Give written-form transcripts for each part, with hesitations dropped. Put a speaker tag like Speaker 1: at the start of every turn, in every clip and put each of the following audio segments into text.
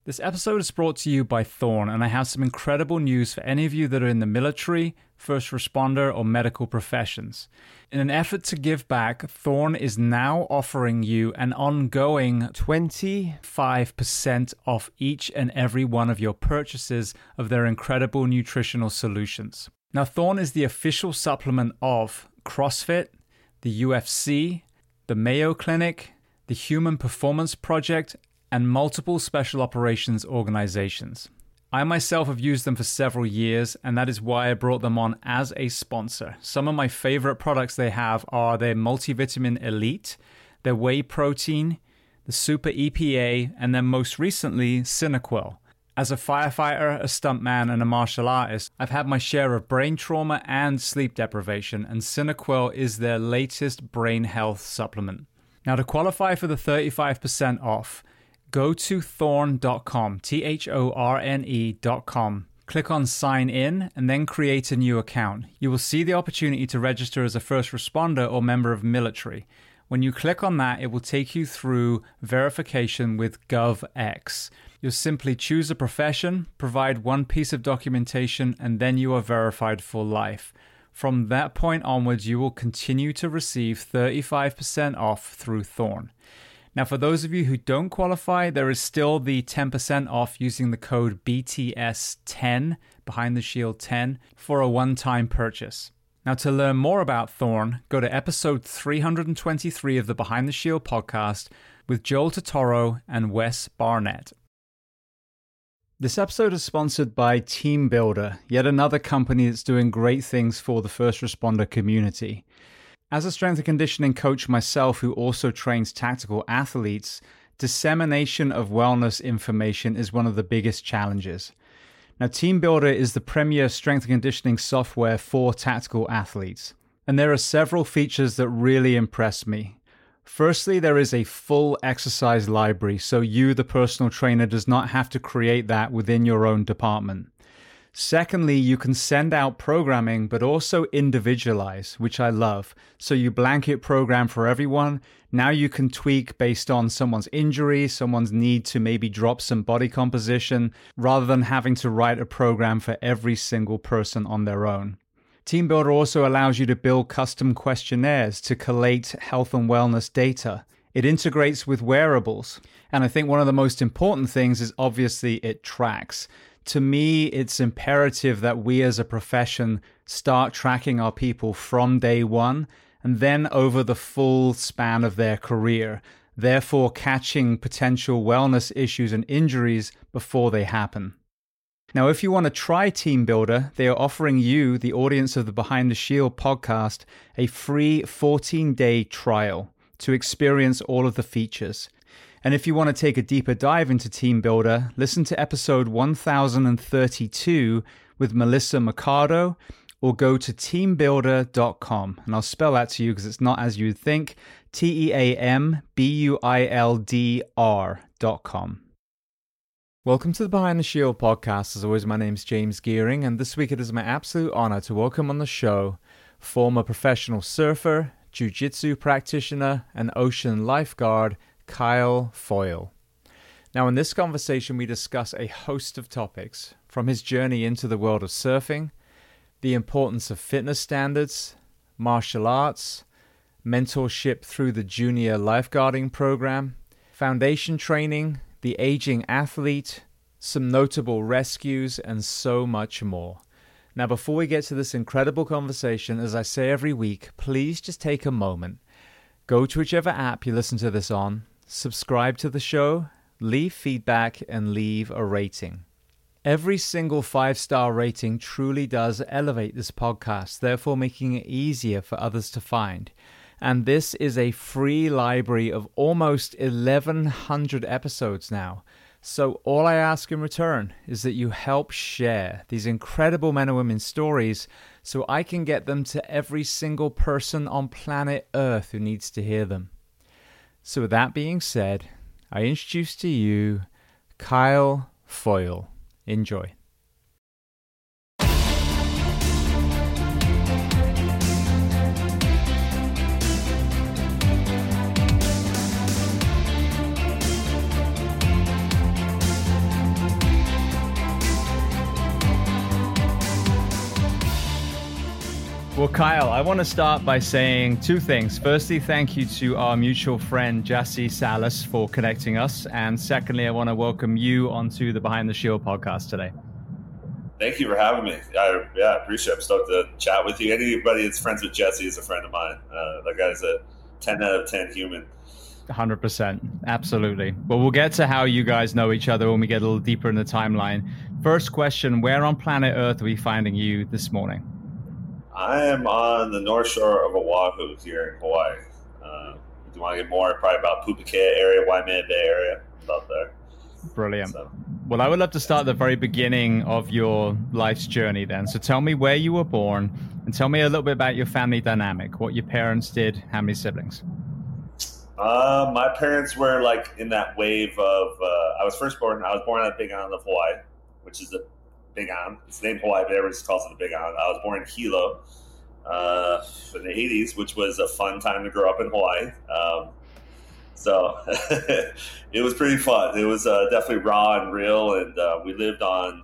Speaker 1: This episode is brought to you by Thorne, and I have some incredible news for any of you that are in the military, first responder, or medical professions. In an effort to give back, Thorne is now offering you an ongoing 25% off each and every one of your purchases of their incredible nutritional solutions. Now, Thorne is the official supplement of CrossFit, the UFC, the Mayo Clinic, the Human Performance Project, and multiple special operations organizations. I myself have used them for several years, and that is why I brought them on as a sponsor. Some of my favorite products they have are their Multivitamin Elite, their Whey Protein, the Super EPA, and then most recently, SynaQuil. As a firefighter, a stuntman, and a martial artist, I've had my share of brain trauma and sleep deprivation, and SynaQuil is their latest brain health supplement. Now, to qualify for the 35% off, go to thorne.com, thorne.com. Click on sign in and then create a new account. You will see the opportunity to register as a first responder or member of military. When you click on that, it will take you through verification with GovX. You'll simply choose a profession, provide one piece of documentation, and then you are verified for life. From that point onwards, you will continue to receive 35% off through Thorne. Now, for those of you who don't qualify, there is still the 10% off using the code BTS10, Behind the Shield 10, for a one-time purchase. Now, to learn more about Thorne, go to episode 323 of the Behind the Shield podcast with Joel Totoro and Wes Barnett. This episode is sponsored by TeamBuildr, yet another company that's doing great things for the first responder community. As a strength and conditioning coach myself who also trains tactical athletes, dissemination of wellness information is one of the biggest challenges. Now, TeamBuildr is the premier strength and conditioning software for tactical athletes, and there are several features that really impress me. Firstly, there is a full exercise library, so you, the personal trainer, does not have to create that within your own department. Secondly, you can send out programming, but also individualize, which I love. So you blanket program for everyone. Now you can tweak based on someone's injury, someone's need to maybe drop some body composition, rather than having to write a program for every single person on their own. TeamBuildr also allows you to build custom questionnaires to collate health and wellness data. It integrates with wearables. And I think one of the most important things is obviously it tracks. To me, it's imperative that we as a profession start tracking our people from day one and then over the full span of their career, therefore catching potential wellness issues and injuries before they happen. Now, if you want to try TeamBuildr, they are offering you, the audience of the Behind the Shield podcast, a free 14-day trial to experience all of the features. And if you want to take a deeper dive into TeamBuildr, listen to episode 1032 with Melissa Mercado, or go to teambuildr.com. And I'll spell that to you because it's not as you'd think, TeamBuildr.com. Welcome to the Behind the Shield podcast. As always, my name's James Gearing, and this week it is my absolute honor to welcome on the show former professional surfer, jiu-jitsu practitioner, and ocean lifeguard, Kyle Foyle. Now, in this conversation, we discuss a host of topics, from his journey into the world of surfing, the importance of fitness standards, martial arts, mentorship through the junior lifeguarding program, foundation training, the aging athlete, some notable rescues, and so much more. Now, before we get to this incredible conversation, as I say every week, please just take a moment. Go to whichever app you listen to this on, subscribe to the show, leave feedback, and leave a rating. Every single 5-star rating truly does elevate this podcast, therefore making it easier for others to find. And this is a free library of almost 1,100 episodes now. So all I ask in return is that you help share these incredible men and women's stories so I can get them to every single person on planet Earth who needs to hear them. So with that being said, I introduce to you Kyle Foyle. Enjoy. Well, Kyle, I want to start by saying two things. Firstly, thank you to our mutual friend, Jassy Salas, for connecting us. And secondly, I want to welcome you onto the Behind the Shield podcast today.
Speaker 2: Thank you for having me. I appreciate it. I'm stoked to chat with you. Anybody that's friends with Jesse is a friend of mine. That guy's a 10 out of 10 human.
Speaker 1: 100%. Absolutely. Well, we'll get to how you guys know each other when we get a little deeper in the timeline. First question, where on planet Earth are we finding you this morning?
Speaker 2: I am on the north shore of Oahu here in Hawaii. If you want to get more, probably about Pupukea area, Waimea Bay area, about there.
Speaker 1: Brilliant. Well, I would love to start at the very beginning of your life's journey then. So tell me where you were born and tell me a little bit about your family dynamic, what your parents did, how many siblings?
Speaker 2: My parents were like in that wave of, I was born on the Big Island of Hawaii, which is the Big Island. It's named Hawaii, but everyone just calls it the Big Island. I was born in Hilo in the 80s, which was a fun time to grow up in Hawaii. So it was pretty fun. It was definitely raw and real, and we lived on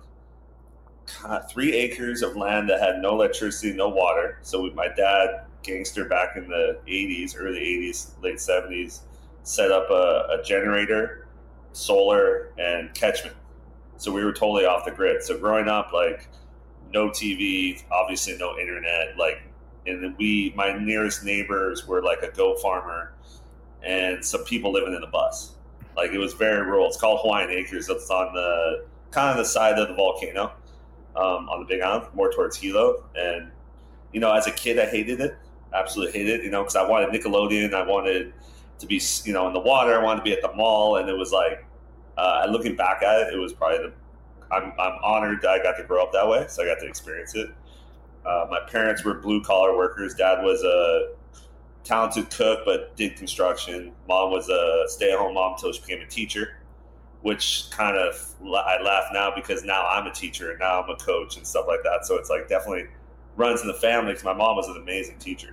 Speaker 2: 3 acres of land that had no electricity, no water. So my dad, gangster back in the 80s, early 80s, late 70s, set up a generator, solar, and catchment. So we were totally off the grid. So growing up, like, no TV, obviously no internet, like, and then my nearest neighbors were like a goat farmer and some people living in the bus. Like, it was very rural. It's called Hawaiian Acres. It's on the kind of the side of the volcano, on the Big Island, more towards Hilo. And, you know, as a kid, I hated it. Absolutely hated it, you know, because I wanted Nickelodeon. I wanted to be, you know, in the water. I wanted to be at the mall. And it was like, looking back at it, it was probably I'm honored that I got to grow up that way. So I got to experience it. My parents were blue collar workers. Dad was a talented cook, but did construction. Mom was a stay-at-home mom until she became a teacher, which kind of, I laugh now because now I'm a teacher and now I'm a coach and stuff like that. So it's like definitely runs in the family because my mom was an amazing teacher.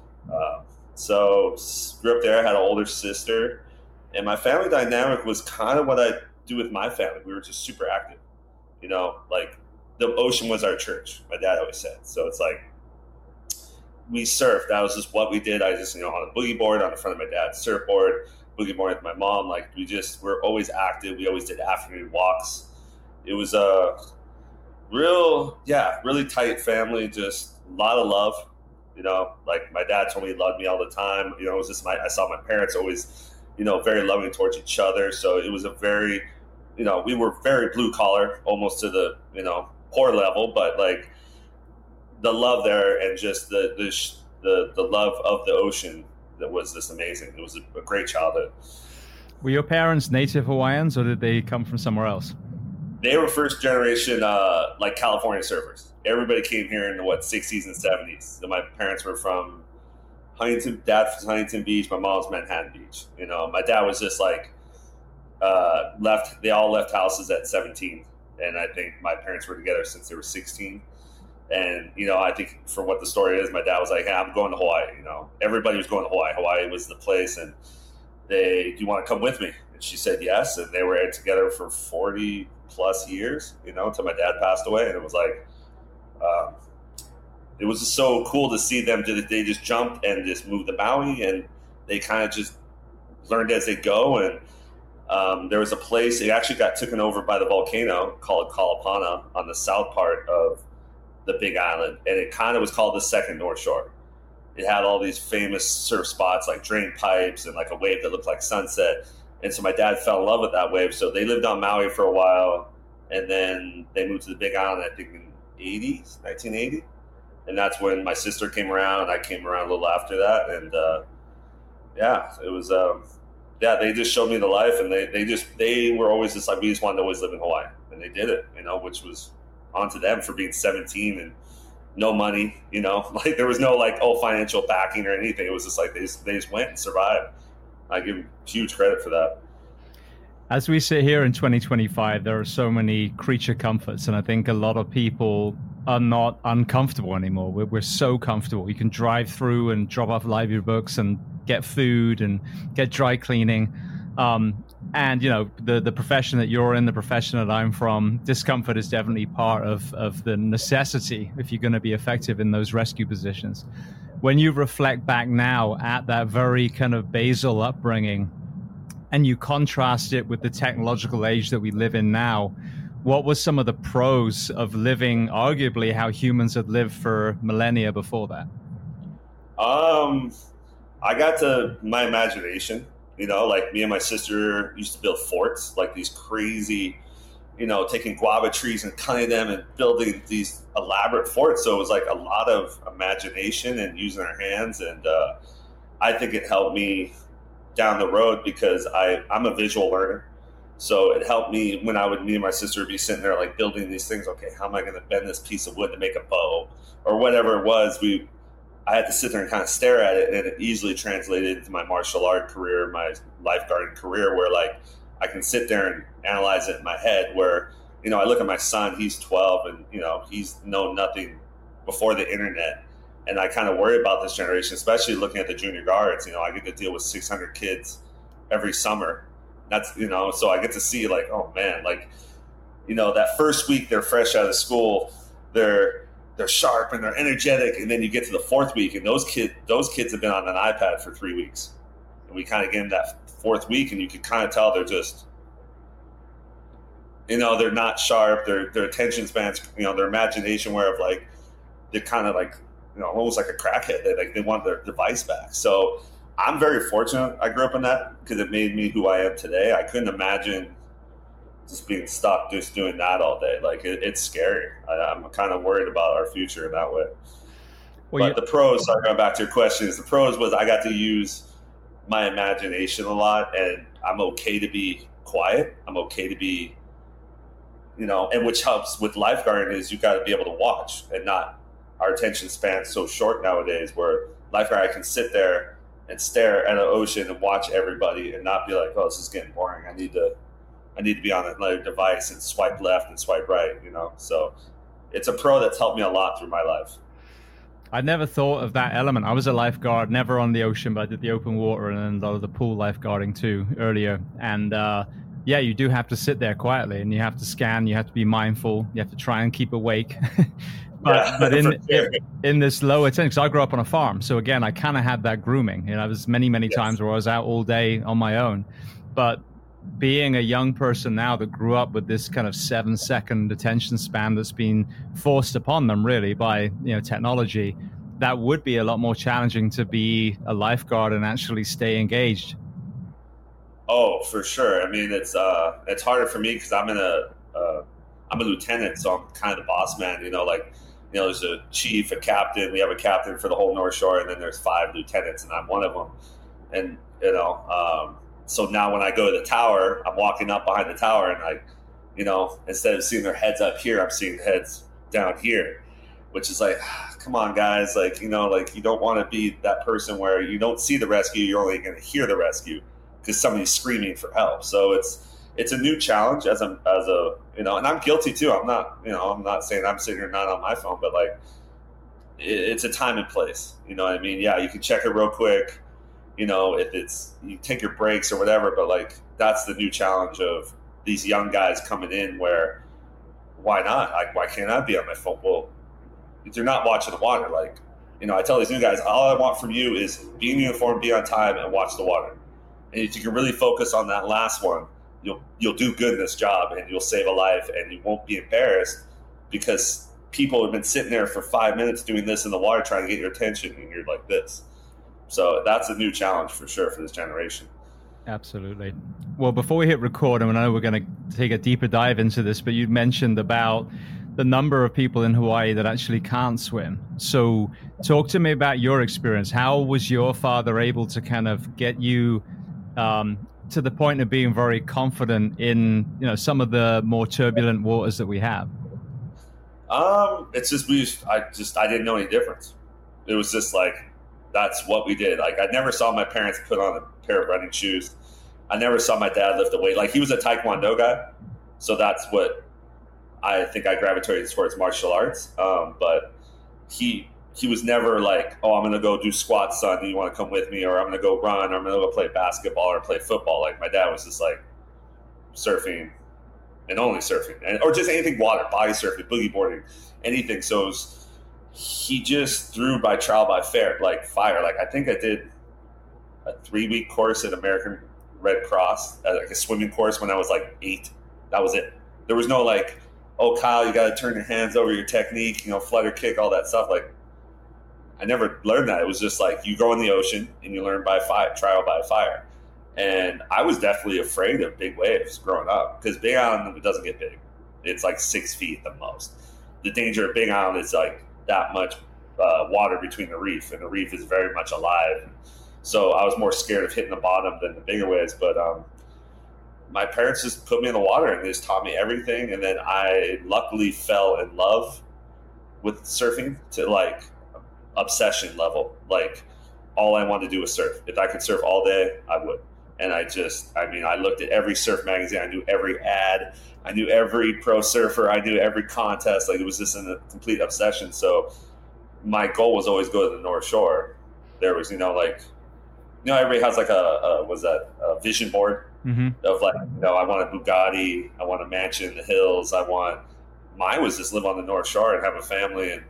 Speaker 2: So grew up there, had an older sister, and my family dynamic was kind of what I do with my family. We were just super active, you know, like the ocean was our church, my dad always said. So it's like, we surfed. That was just what we did. I just, you know, on a boogie board on the front of my dad's surfboard, boogie board with my mom. Like, we're always active. We always did afternoon walks. It was a really tight family. Just a lot of love, you know, like my dad told me he loved me all the time. You know, it was just I saw my parents always, you know, very loving towards each other. So it was a very, you know, we were very blue collar, almost to the, you know, poor level, but like, the love there and just the love of the ocean that was just amazing. It was a great childhood.
Speaker 1: Were your parents native Hawaiians or did they come from somewhere else?
Speaker 2: They were first generation, like California surfers. Everybody came here in the 60s and 70s. So my parents were from Huntington, dad from Huntington Beach, my mom's Manhattan Beach. You know, my dad was just like, they all left houses at 17. And I think my parents were together since they were 16. And, you know, I think for what the story is, my dad was like, hey, I'm going to Hawaii. You know, everybody was going to Hawaii. Hawaii was the place. And do you want to come with me? And she said yes. And they were together for 40 plus years, you know, until my dad passed away. And it was like, it was just so cool to see them. They just jumped and just moved to Maui. And they kind of just learned as they go. And there was a place, it actually got taken over by the volcano called Kalapana on the south part of the Big Island, and it kind of was called the second North Shore. It had all these famous surf spots like drain pipes and like a wave that looked like sunset. And so my dad fell in love with that wave. So they lived on Maui for a while, and then they moved to the Big Island, I think in 1980. And that's when my sister came around, and I came around a little after that. And it was, they just showed me the life, and they were always just like, we just wanted to always live in Hawaii. And they did it, you know, which was onto them for being 17 and no money, you know, like there was no like, financial backing or anything. It was just like, they just went and survived. I give them huge credit for that.
Speaker 1: As we sit here in 2025, there are so many creature comforts. And I think a lot of people are not uncomfortable anymore. We're so comfortable. You can drive through and drop off library books and get food and get dry cleaning. And, the profession that you're in, the profession that I'm from, discomfort is definitely part of the necessity if you're going to be effective in those rescue positions. When you reflect back now at that very kind of basal upbringing and you contrast it with the technological age that we live in now, what were some of the pros of living arguably how humans had lived for millennia before that?
Speaker 2: I got to my imagination. Like me and my sister used to build forts, like these crazy, taking guava trees and cutting them and building these elaborate forts. So it was like a lot of imagination and using our hands. And I think it helped me down the road because I'm a visual learner. So it helped me when me and my sister would be sitting there like building these things. Okay, how am I going to bend this piece of wood to make a bow or whatever it was? I had to sit there and kind of stare at it, and it easily translated into my martial art career, my lifeguarding career, where like I can sit there and analyze it in my head. Where I look at my son, he's 12, and he's known nothing before the internet, and I kind of worry about this generation, especially looking at the junior guards. I get to deal with 600 kids every summer. That's so I get to see like, oh man, like that first week they're fresh out of school, they're sharp and they're energetic, and then you get to the fourth week and those kids have been on an iPad for 3 weeks, and we kind of get in that fourth week and you can kind of tell they're just they're not sharp, their attention spans, their imagination, where of like they're kind of like almost like a crackhead, they want their device back. So I'm very fortunate I grew up in that because it made me who I am today. I couldn't imagine just being stuck just doing that all day. Like it's scary. I'm kind of worried about our future in that way. But the pros, sorry, going back to your question, the pros was I got to use my imagination a lot, and I'm okay to be quiet. I'm okay to be, and which helps with lifeguarding is you got to be able to watch and not, our attention span's so short nowadays where lifeguard, I can sit there and stare at an ocean and watch everybody and not be like, oh, this is getting boring. I need to be on another device and swipe left and swipe right, So it's a pro that's helped me a lot through my life.
Speaker 1: I never thought of that element. I was a lifeguard, never on the ocean, but I did the open water and then a lot of the pool lifeguarding too earlier. And yeah, you do have to sit there quietly and you have to scan, you have to be mindful, you have to try and keep awake. But in this lower tension, because I grew up on a farm. So again, I kind of had that grooming. There was many times where I was out all day on my own. But being a young person now that grew up with this kind of 7-second attention span that's been forced upon them really by technology, that would be a lot more challenging to be a lifeguard and actually stay engaged.
Speaker 2: Oh, for sure. I mean, it's harder for me because I'm a lieutenant, so I'm kind of the boss man. There's a chief, a captain. We have a captain for the whole North Shore, and then there's 5 lieutenants, and I'm one of them. And so now when I go to the tower, I'm walking up behind the tower and instead of seeing their heads up here, I'm seeing heads down here, which is like, come on guys. Like, you don't want to be that person where you don't see the rescue. You're only going to hear the rescue because somebody's screaming for help. So it's a new challenge as a, and I'm guilty too. I'm not saying I'm sitting here not on my phone, but like it's a time and place, you know what I mean? Yeah. You can check it real quick. If you take your breaks or whatever, but like that's the new challenge of these young guys coming in where why not? Why can't I be on my phone? Well, if you're not watching the water, like, I tell these new guys, all I want from you is be in uniform, be on time, and watch the water. And if you can really focus on that last one, you'll do good in this job and you'll save a life and you won't be embarrassed because people have been sitting there for 5 minutes doing this in the water trying to get your attention and you're like this. So that's a new challenge for sure for this generation.
Speaker 1: Absolutely. Well, before we hit record, I know we're going to take a deeper dive into this, but you mentioned about the number of people in Hawaii that actually can't swim. So talk to me about your experience. How was your father able to kind of get you to the point of being very confident in, some of the more turbulent waters that we have?
Speaker 2: It's just, I didn't know any difference. It was just like, that's what we did. Like, I never saw my parents put on a pair of running shoes. I never saw my dad lift a weight. Like, he was a Taekwondo guy. So that's what I think I gravitated towards martial arts. But he was never like, oh, I'm going to go do squats, son. Do you want to come with me? Or I'm going to go run, or I'm going to go play basketball or play football. Like, my dad was just like, surfing and only surfing, or just anything water, body surfing, boogie boarding, anything. So he just threw by trial by fire. Like I think I did a 3-week course at American Red Cross, like a swimming course when I was like 8. That was it. There was no like, oh, Kyle, you got to turn your hands over your technique, flutter kick, all that stuff. Like, I never learned that. It was just like you go in the ocean and you learn by trial by fire. And I was definitely afraid of big waves growing up because Big Island doesn't get big. It's like 6 feet at the most. The danger of Big Island is like that much water between the reef, and the reef is very much alive. So I was more scared of hitting the bottom than the bigger waves. But my parents just put me in the water and they just taught me everything. And then I luckily fell in love with surfing to like obsession level. Like all I wanted to do was surf. If I could surf all day, I would. And I looked at every surf magazine. I knew every ad. I knew every pro surfer. I knew every contest. Like it was just a complete obsession. So my goal was always go to the North Shore. There was, everybody has like a vision board of like, I want a Bugatti. I want a mansion in the hills. Mine was just live on the North Shore and have a family and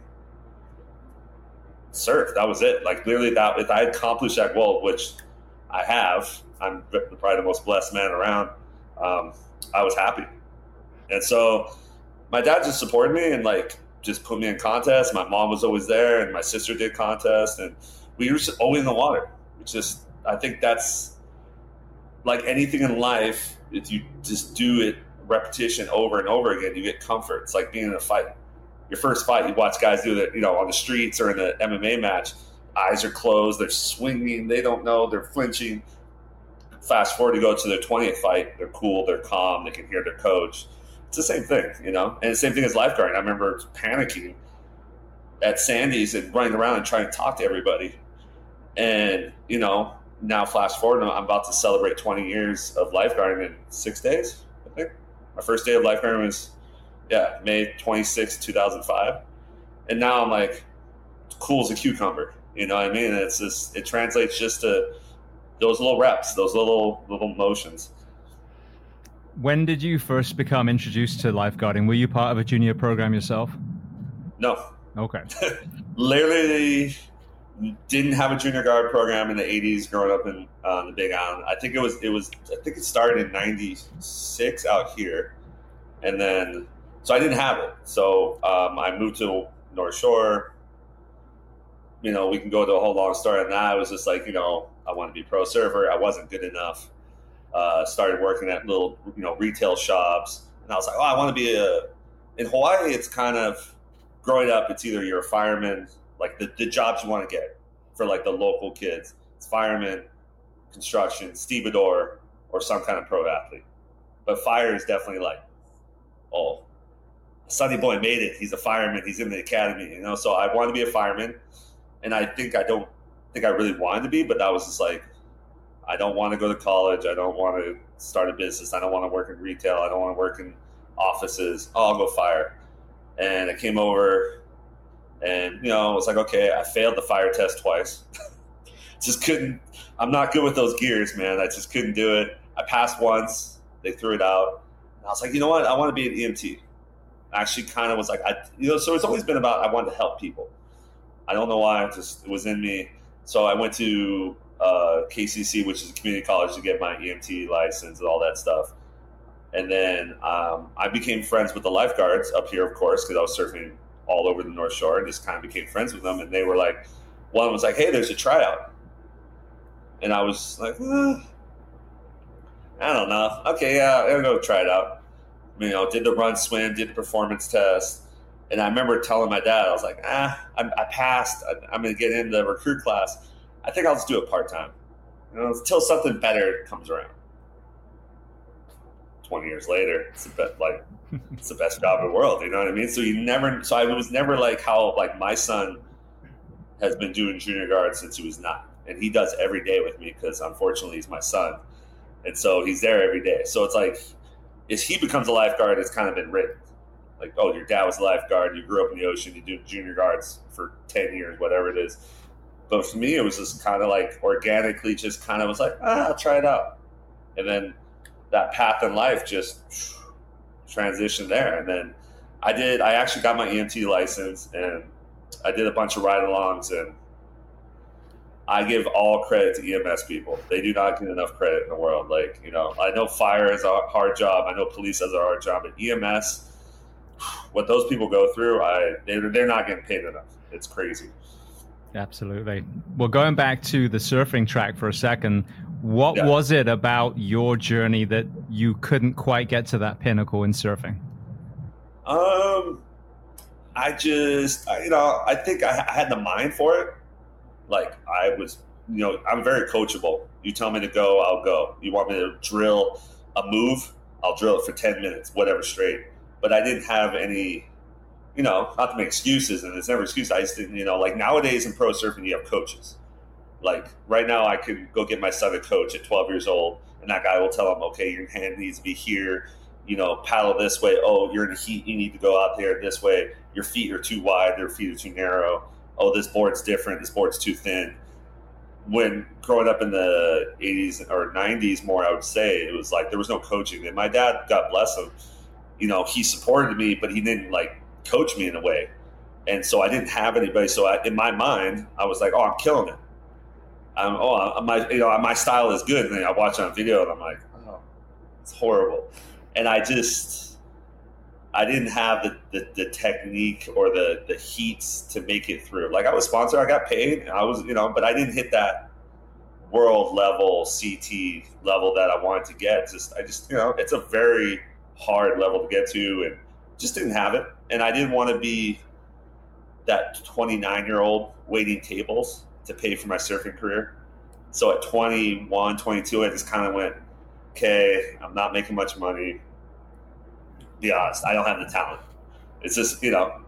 Speaker 2: surf. That was it. Like literally that, if I accomplished that goal, which I have, I'm probably the most blessed man around. I was happy. And so my dad just supported me and like just put me in contests. My mom was always there and my sister did contests and we were just always in the water. I think that's like anything in life. If you just do it repetition over and over again, you get comfort. It's like being in a fight. Your first fight, you watch guys do that, on the streets or in an MMA match. Eyes are closed, they're swinging, they don't know, they're flinching. Fast forward to go to their 20th fight, they're cool, they're calm, they can hear their coach. It's the same thing, And the same thing as lifeguarding. I remember panicking at Sandy's and running around and trying to talk to everybody. And, now flash forward, I'm about to celebrate 20 years of lifeguarding in 6 days, I think. My first day of lifeguarding was, May 26, 2005. And now I'm like, cool as a cucumber. You know what I mean? It's just, it translates just to those little reps, those little motions.
Speaker 1: When did you first become introduced to lifeguarding? Were you part of a junior program yourself?
Speaker 2: No.
Speaker 1: Okay.
Speaker 2: Literally didn't have a junior guard program in the 80s growing up in the Big Island. I think it started in 96 out here. And then, so I didn't have it. So I moved to North Shore. We can go to a whole long story on that. I was just like, I want to be a pro surfer. I wasn't good enough. Started working at little, retail shops. And I was like, I want to be in Hawaii, it's kind of, growing up, it's either you're a fireman, like the jobs you want to get for like the local kids. It's fireman, construction, stevedore, or some kind of pro athlete. But fire is definitely like, Sonny Boy made it. He's a fireman. He's in the academy, So I wanted to be a fireman. And I don't think I really wanted to be, but that was just like, I don't want to go to college. I don't want to start a business. I don't want to work in retail. I don't want to work in offices. I'll go fire. And I came over and, it was like, okay, I failed the fire test twice. Just couldn't, I'm not good with those gears, man. I just couldn't do it. I passed once. They threw it out. And I was like, you know what? I want to be an EMT. I actually kind of was like, so it's always been about, I wanted to help people. I don't know why, it was in me. So I went to KCC, which is a community college, to get my EMT license and all that stuff. And then I became friends with the lifeguards up here, of course, because I was surfing all over the North Shore and just kind of became friends with them. And they were like, one was like, hey, there's a tryout. And I was like, I don't know. Okay, yeah, I'll go try it out. Did the run swim, did the performance test. And I remember telling my dad, I was like, I passed. I'm going to get in the recruit class. I think I'll just do it part-time, until something better comes around. 20 years later, it's the best job in the world. You know what I mean? So I was never like how like my son has been doing junior guard since he was 9. And he does every day with me because unfortunately he's my son. And so he's there every day. So it's like, if he becomes a lifeguard, it's kind of been written. Like, your dad was a lifeguard, you grew up in the ocean, you do junior guards for 10 years, whatever it is. But for me, it was just kind of like organically just kind of was like, I'll try it out. And then that path in life just transitioned there. And then I actually got my EMT license, and I did a bunch of ride-alongs, and I give all credit to EMS people. They do not get enough credit in the world. Like, I know fire is a hard job. I know police has a hard job, but EMS, what those people go through, they're not getting paid enough. It's crazy.
Speaker 1: Absolutely. Well, going back to the surfing track for a second, what was it about your journey that you couldn't quite get to that pinnacle in surfing?
Speaker 2: I think I had the mind for it. Like, I was, I'm very coachable. You tell me to go, I'll go. You want me to drill a move, I'll drill it for 10 minutes, whatever, straight. But I didn't have any, not to make excuses, and it's never excuse. I just didn't, like nowadays in pro surfing, you have coaches. Like right now, I could go get my son a coach at 12 years old, and that guy will tell him, okay, your hand needs to be here, paddle this way. Oh, you're in the heat, you need to go out there this way. Your feet are too wide, their feet are too narrow. Oh, this board's different, this board's too thin. When growing up in the 80s or 90s more, I would say, it was like there was no coaching. And my dad, God bless him, he supported me, but he didn't like coach me in a way. And so I didn't have anybody. So in my mind, I was like, oh, I'm killing it. My style is good. And then I watch it on video and I'm like, oh, it's horrible. And I didn't have the technique or the heats to make it through. Like I was sponsored, I got paid, and I was, but I didn't hit that world level CT level that I wanted to get. It's a very hard level to get to, and just didn't have it. And I didn't want to be that 29-year-old waiting tables to pay for my surfing career. So at 21, 22, I just kind of went, okay, I'm not making much money. Be honest, I don't have the talent. It's just,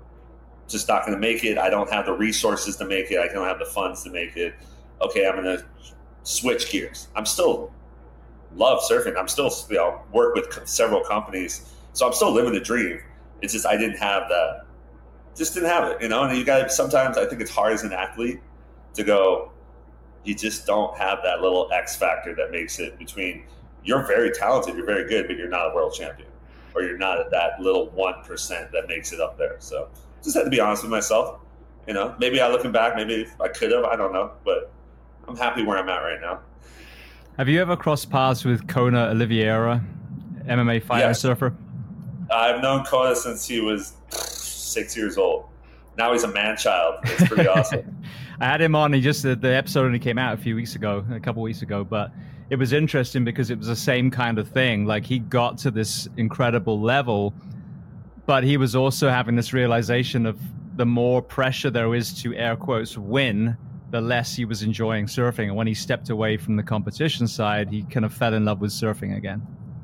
Speaker 2: just not going to make it. I don't have the resources to make it. I don't have the funds to make it. Okay, I'm going to switch gears. I'm still love surfing. I'm still, work with several companies. So I'm still living the dream. It's just I didn't have that. Just didn't have it, And you got to, sometimes I think it's hard as an athlete to go, you just don't have that little X factor that makes it between you're very talented, you're very good, but you're not a world champion. Or you're not at that little 1% that makes it up there. So just had to be honest with myself. Maybe looking back, maybe I could have, I don't know, but I'm happy where I'm at right now.
Speaker 1: Have you ever crossed paths with Kona Oliveira, MMA fighter and surfer?
Speaker 2: I've known Kona since he was 6 years old. Now he's a man-child. It's pretty awesome.
Speaker 1: I had him on. The episode only came out a couple weeks ago, but it was interesting because it was the same kind of thing. Like he got to this incredible level, but he was also having this realization of the more pressure there is to air quotes win, the less he was enjoying surfing. And when he stepped away from the competition side, he kind of fell in love with surfing again.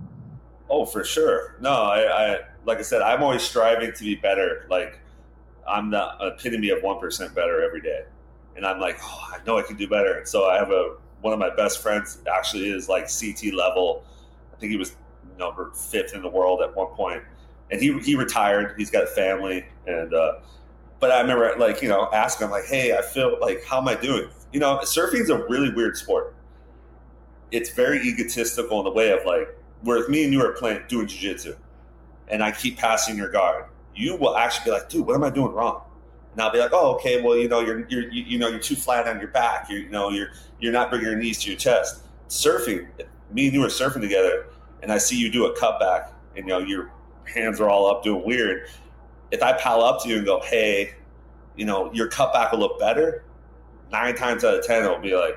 Speaker 2: Oh, for sure. No, I like I said, I'm always striving to be better. Like I'm the epitome of 1% better every day. And I'm like, oh, I know I can do better. And so I have one of my best friends actually is like CT level. I think he was number 5th in the world at one point. And he retired. He's got a family. And but I remember asking him like, hey, I feel like, how am I doing? Surfing is a really weird sport. It's very egotistical in the way of like, where me and you are doing jiu-jitsu and I keep passing your guard, you will actually be like, dude, what am I doing wrong? And I'll be like, oh, okay, well, you're too flat on your back. You're not bringing your knees to your chest. Surfing, me and you are surfing together, and I see you do a cutback, and your hands are all up doing weird. If I pal up to you and go, hey, your cutback will look better, 9 times out of 10 it'll be like,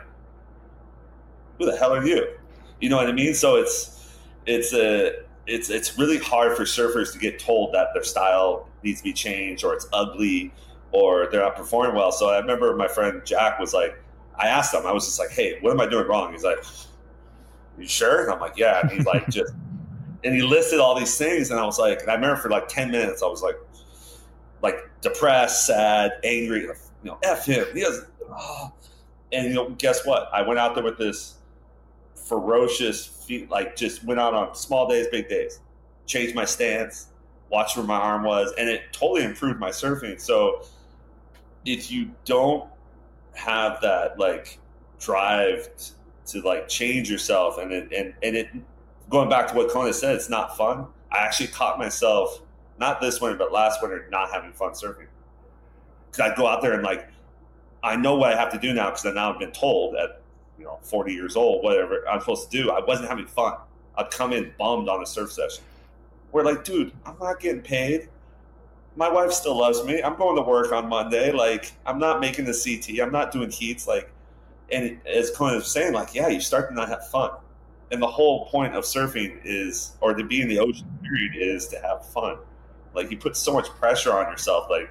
Speaker 2: who the hell are you? You know what I mean? So it's really hard for surfers to get told that their style needs to be changed, or it's ugly, or they're not performing well. So I remember my friend Jack was like, I asked him, I was just like, hey, what am I doing wrong? He's like, you sure? And I'm like, yeah. And he's like, and he listed all these things. And I was like, and I remember for like 10 minutes, I was like depressed, sad, angry, F him. He goes, oh. And guess what? I went out there with this ferocious, just went out on small days, big days, changed my stance, watched where my arm was, and it totally improved my surfing. So if you don't have that drive to change yourself, and it going back to what Kona said, it's not fun. I actually caught myself, not this winter, but last winter, not having fun surfing. Because I'd go out there and like, I know what I have to do now because I now have been told at 40 years old, whatever I'm supposed to do. I wasn't having fun. I'd come in bummed on a surf session. We're like, dude, I'm not getting paid. My wife still loves me. I'm going to work on Monday. Like, I'm not making the CT. I'm not doing heats. Like, and as Conan was saying, like, yeah, you start to not have fun. And the whole point of surfing is, or to be in the ocean period, is to have fun. Like, you put so much pressure on yourself. Like,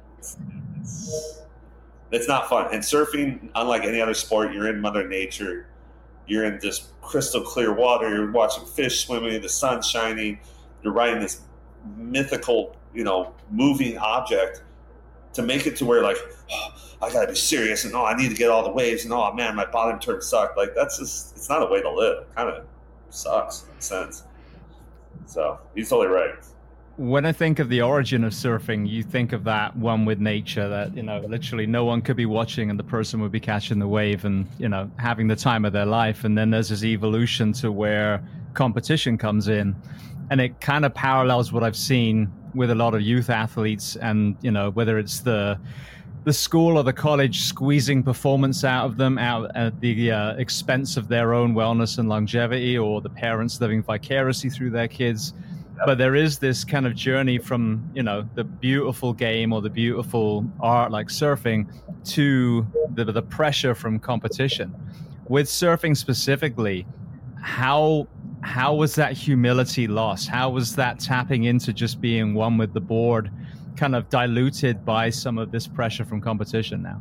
Speaker 2: it's not fun. And surfing, unlike any other sport, you're in Mother Nature. You're in this crystal clear water. You're watching fish swimming. The sun's shining. You're riding this mythical, moving object to make it to where, like, oh, I got to be serious. And, I need to get all the waves. And, oh, man, my bottom turn sucked. Like, that's just, it's not a way to live. It kind of sucks in a sense. So he's totally right.
Speaker 1: When I think of the origin of surfing, you think of that one with nature that, literally no one could be watching and the person would be catching the wave and, having the time of their life. And then there's this evolution to where competition comes in. And it kind of parallels what I've seen with a lot of youth athletes and, whether it's the school or the college squeezing performance out of them out at the expense of their own wellness and longevity, or the parents living vicariously through their kids. But there is this kind of journey from, the beautiful game or the beautiful art like surfing to the pressure from competition. With surfing specifically, how was that humility lost? How was that tapping into just being one with the board kind of diluted by some of this pressure from competition now?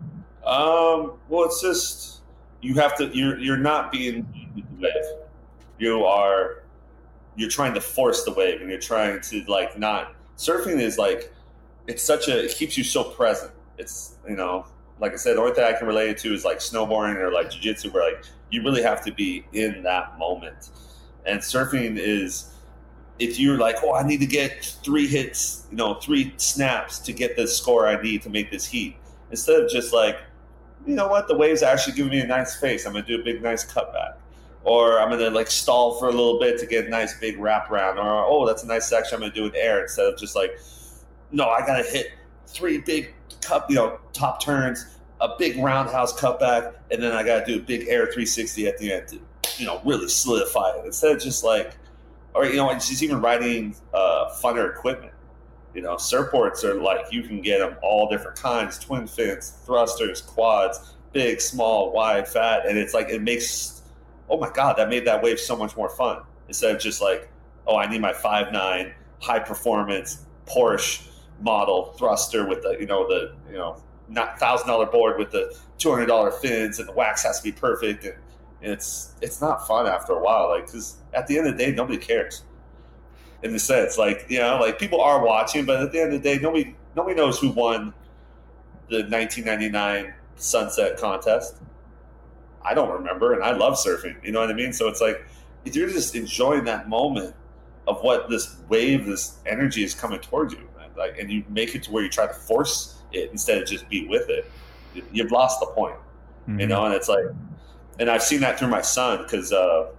Speaker 2: Well, it's just, you're not being with the wave. You're trying to force the wave, and you're trying to not. Surfing is it keeps you so present. It's, like I said, the only thing I can relate it to is like snowboarding or like jiu-jitsu, where you really have to be in that moment. And surfing is, if you're like, I need to get 3 hits, 3 snaps to get the score I need to make this heat, instead of just like, you know what, the wave's actually giving me a nice face, I'm gonna do a big nice cutback. Or I'm going to stall for a little bit to get a nice big wrap around. Or, that's a nice section, I'm going to do it air, instead of just no, I got to hit 3 big top turns, a big roundhouse cutback, and then I got to do a big air 360 at the end to, really solidify it. Instead of just just even riding funner equipment. Surfboards are you can get them all different kinds, twin fins, thrusters, quads, big, small, wide, fat. And it's it makes, oh my God, that made that wave so much more fun. Instead of just I need my 5.9 high performance Porsche model thruster with the not $1,000 board with the $200 fins, and the wax has to be perfect. And it's not fun after a while. Because at the end of the day, nobody cares. In the sense, people are watching, but at the end of the day, nobody knows who won the 1999 Sunset contest. I don't remember, and I love surfing. You know what I mean? So it's if you're just enjoying that moment of what this wave, this energy is coming towards you, man, and you make it to where you try to force it instead of just be with it, you've lost the point. Mm-hmm. And it's and I've seen that through my son, because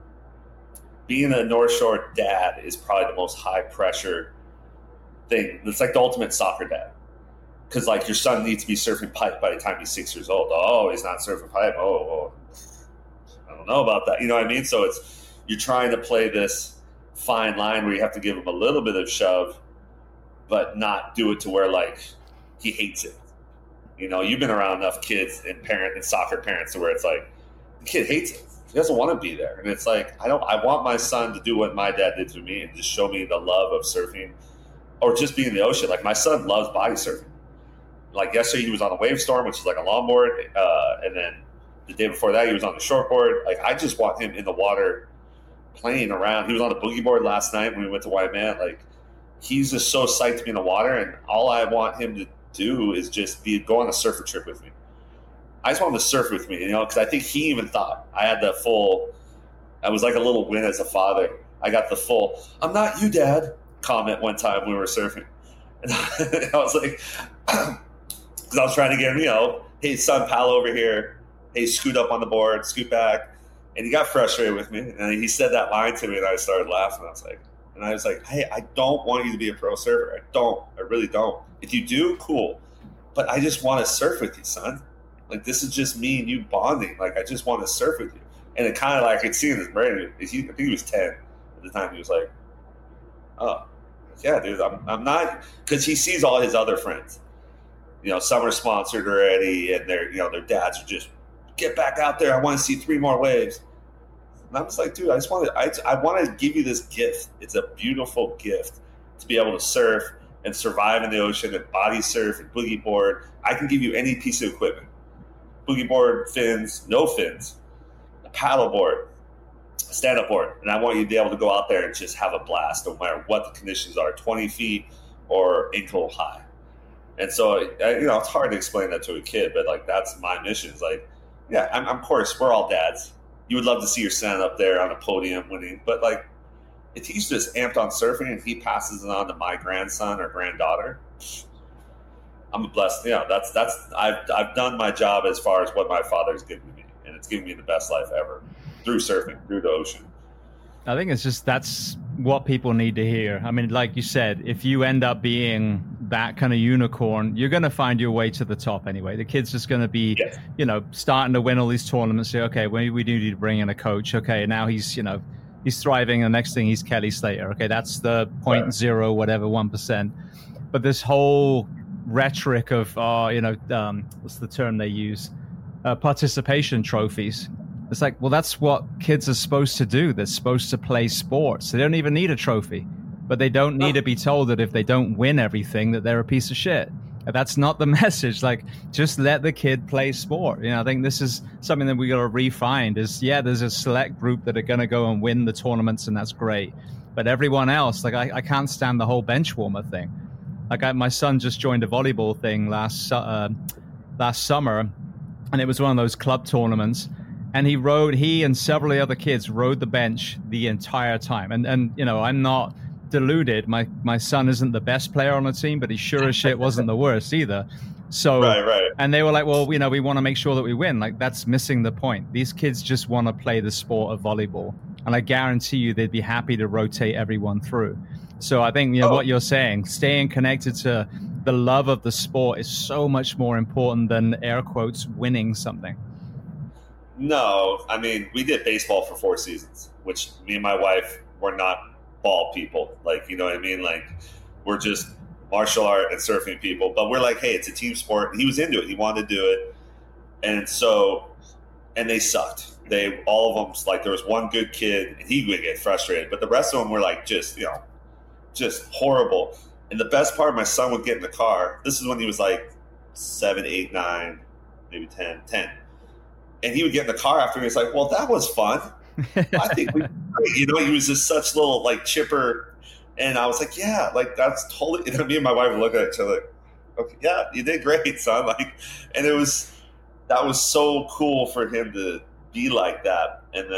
Speaker 2: being a North Shore dad is probably the most high pressure thing. It's the ultimate soccer dad. Because your son needs to be surfing pipe by the time he's 6 years old. Oh, he's not surfing pipe. Oh, I don't know about that. You know what I mean? So you're trying to play this fine line where you have to give him a little bit of shove, but not do it to where he hates it. You've been around enough kids and soccer parents to where it's the kid hates it. He doesn't want to be there, and it's I want my son to do what my dad did to me and just show me the love of surfing, or just being in the ocean. My son loves body surfing. Yesterday, he was on a wave storm, which is a longboard, and then the day before that, he was on the shortboard. I just want him in the water playing around. He was on a boogie board last night when we went to Waimea. He's just so psyched to be in the water, and all I want him to do is just go on a surfer trip with me. I just want him to surf with me, because I think he even thought I had the full. I was like a little win as a father. I got the full "I'm not you, Dad" comment one time when we were surfing, and I was because I was trying to get him, hey, son, pal over here. Hey, scoot up on the board, scoot back. And he got frustrated with me, and he said that line to me, and I started laughing. I was like, hey, I don't want you to be a pro surfer. I really don't. If you do, cool. But I just want to surf with you, son. Like, this is just me and you bonding. Like, I just want to surf with you. And it kind of like, I could see in his brain, I think he was 10 at the time. He was like, oh, yeah, dude, I'm not, because he sees all his other friends. You know, some are sponsored already, and their dads are just, get back out there. I want to see 3 more waves. And I was like, dude, I want to give you this gift. It's a beautiful gift to be able to surf and survive in the ocean and body surf and boogie board. I can give you any piece of equipment. Boogie board, fins, no fins, a paddle board, a stand-up board. And I want you to be able to go out there and just have a blast no matter what the conditions are, 20 feet or ankle high. And so, it's hard to explain that to a kid, but like, that's my mission. It's like, yeah, of course, we're all dads. You would love to see your son up there on a podium winning, but like, if he's just amped on surfing and he passes it on to my grandson or granddaughter, I'm blessed. Yeah, that's I've done my job as far as what my father's given me, and it's given me the best life ever through surfing, through the ocean.
Speaker 1: I think that's what people need to hear. I mean, like you said, if you end up being that kind of unicorn, you're going to find your way to the top anyway. The kid's just going to be, starting to win all these tournaments. Say, okay, we do need to bring in a coach. Okay, now he's thriving. And the next thing he's Kelly Slater. Okay, that's the 0.0 whatever 1%. But this whole rhetoric of, what's the term they use? Participation trophies. It's like, well, that's what kids are supposed to do. They're supposed to play sports. They don't even need a trophy, but they don't need to be told that if they don't win everything, that they're a piece of shit. That's not the message. Like, just let the kid play sport. I think this is something that we got to refine is, there's a select group that are going to go and win the tournaments, and that's great. But everyone else, like, I can't stand the whole bench warmer thing. Like, my son just joined a volleyball thing last summer, and it was one of those club tournaments. And he and several other kids rode the bench the entire time. And I'm not deluded. My son isn't the best player on the team, but he sure as shit wasn't the worst either. So,
Speaker 2: right.
Speaker 1: And they were like, well, we want to make sure that we win. Like, that's missing the point. These kids just want to play the sport of volleyball. And I guarantee you they'd be happy to rotate everyone through. So I think, what you're saying, staying connected to the love of the sport is so much more important than, air quotes, winning something.
Speaker 2: No, I mean, we did baseball for 4 seasons, which me and my wife were not ball people. Like, you know what I mean? Like, we're just martial art and surfing people. But we're like, hey, it's a team sport. And he was into it. He wanted to do it. And so, and they sucked. All of them, like, there was one good kid, and he would get frustrated. But the rest of them were like, just horrible. And the best part, my son would get in the car. This is when he was like 7, 8, 9, maybe 10. And he would get in the car after me. He's like, well, that was fun. I think he was just such little, like, chipper. And I was like, yeah, like, that's totally, me and my wife would look at each other like, okay, yeah, you did great, son. Like, and that was so cool for him to be like that. And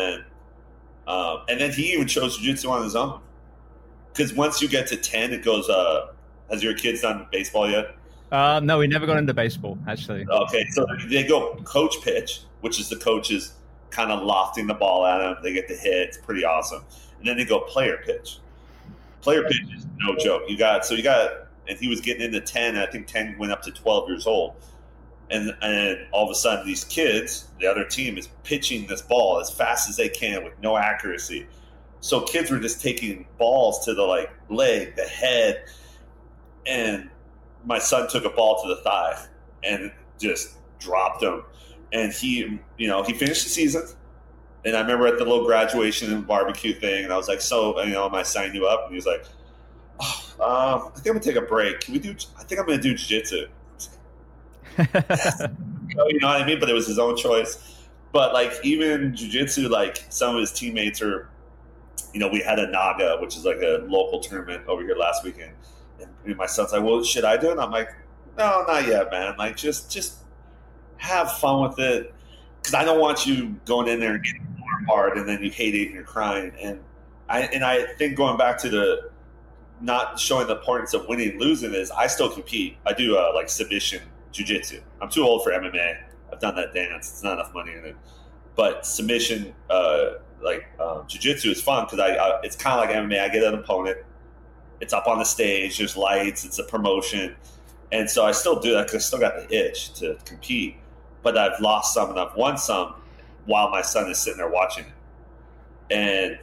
Speaker 2: then he even chose jiu-jitsu on his own. Because once you get to 10, it goes, has your kids done baseball yet?
Speaker 1: No, we never got into baseball, actually.
Speaker 2: Okay, so they go coach pitch, which is the coaches kind of lofting the ball at them. They get to hit. It's pretty awesome. And then they go player pitch. Player pitch is no joke. And he was getting into 10. I think 10 went up to 12 years old. And all of a sudden, these kids, the other team, is pitching this ball as fast as they can with no accuracy. So kids were just taking balls to the, like, leg, the head, and my son took a ball to the thigh and just dropped him. And he finished the season. And I remember at the little graduation and barbecue thing, and I was like, so, am I signing you up? And he was like, I think I'm going to take a break. I think I'm going to do jiu-jitsu. You know what I mean? But it was his own choice. But, like, even jiu-jitsu, like, some of his teammates are, we had a Naga, which is like a local tournament over here last weekend. And my son's like, well, should I do it? And I'm like, no, not yet, man. Like, just have fun with it. Because I don't want you going in there and getting hard and then you hate it and you're crying. And I think going back to the not showing the importance of winning and losing is I still compete. I do like submission jiu-jitsu. I'm too old for MMA. I've done that dance. It's not enough money in it. But submission, jiu-jitsu is fun because it's kind of like MMA. I get an opponent. It's up on the stage. There's lights. It's a promotion. And so I still do that because I still got the itch to compete. But I've lost some and I've won some while my son is sitting there watching it. And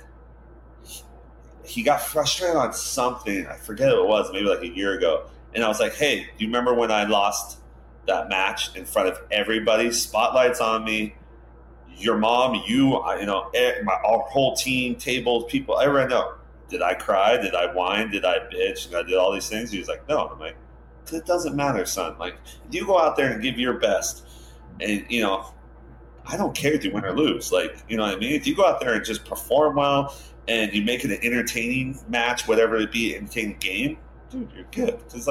Speaker 2: he got frustrated on something. I forget what it was, maybe like a year ago. And I was like, hey, do you remember when I lost that match in front of everybody? Spotlights on me. Your mom, you, our whole team, tables, people, everyone know. Did I cry? Did I whine? Did I bitch? And I did all these things? He was like, no. I'm like, it doesn't matter, son. Like, you go out there and give your best. And, I don't care if you win or lose. Like, you know what I mean? If you go out there and just perform well and you make it an entertaining match, whatever it be, entertaining game, dude, you're good. Because,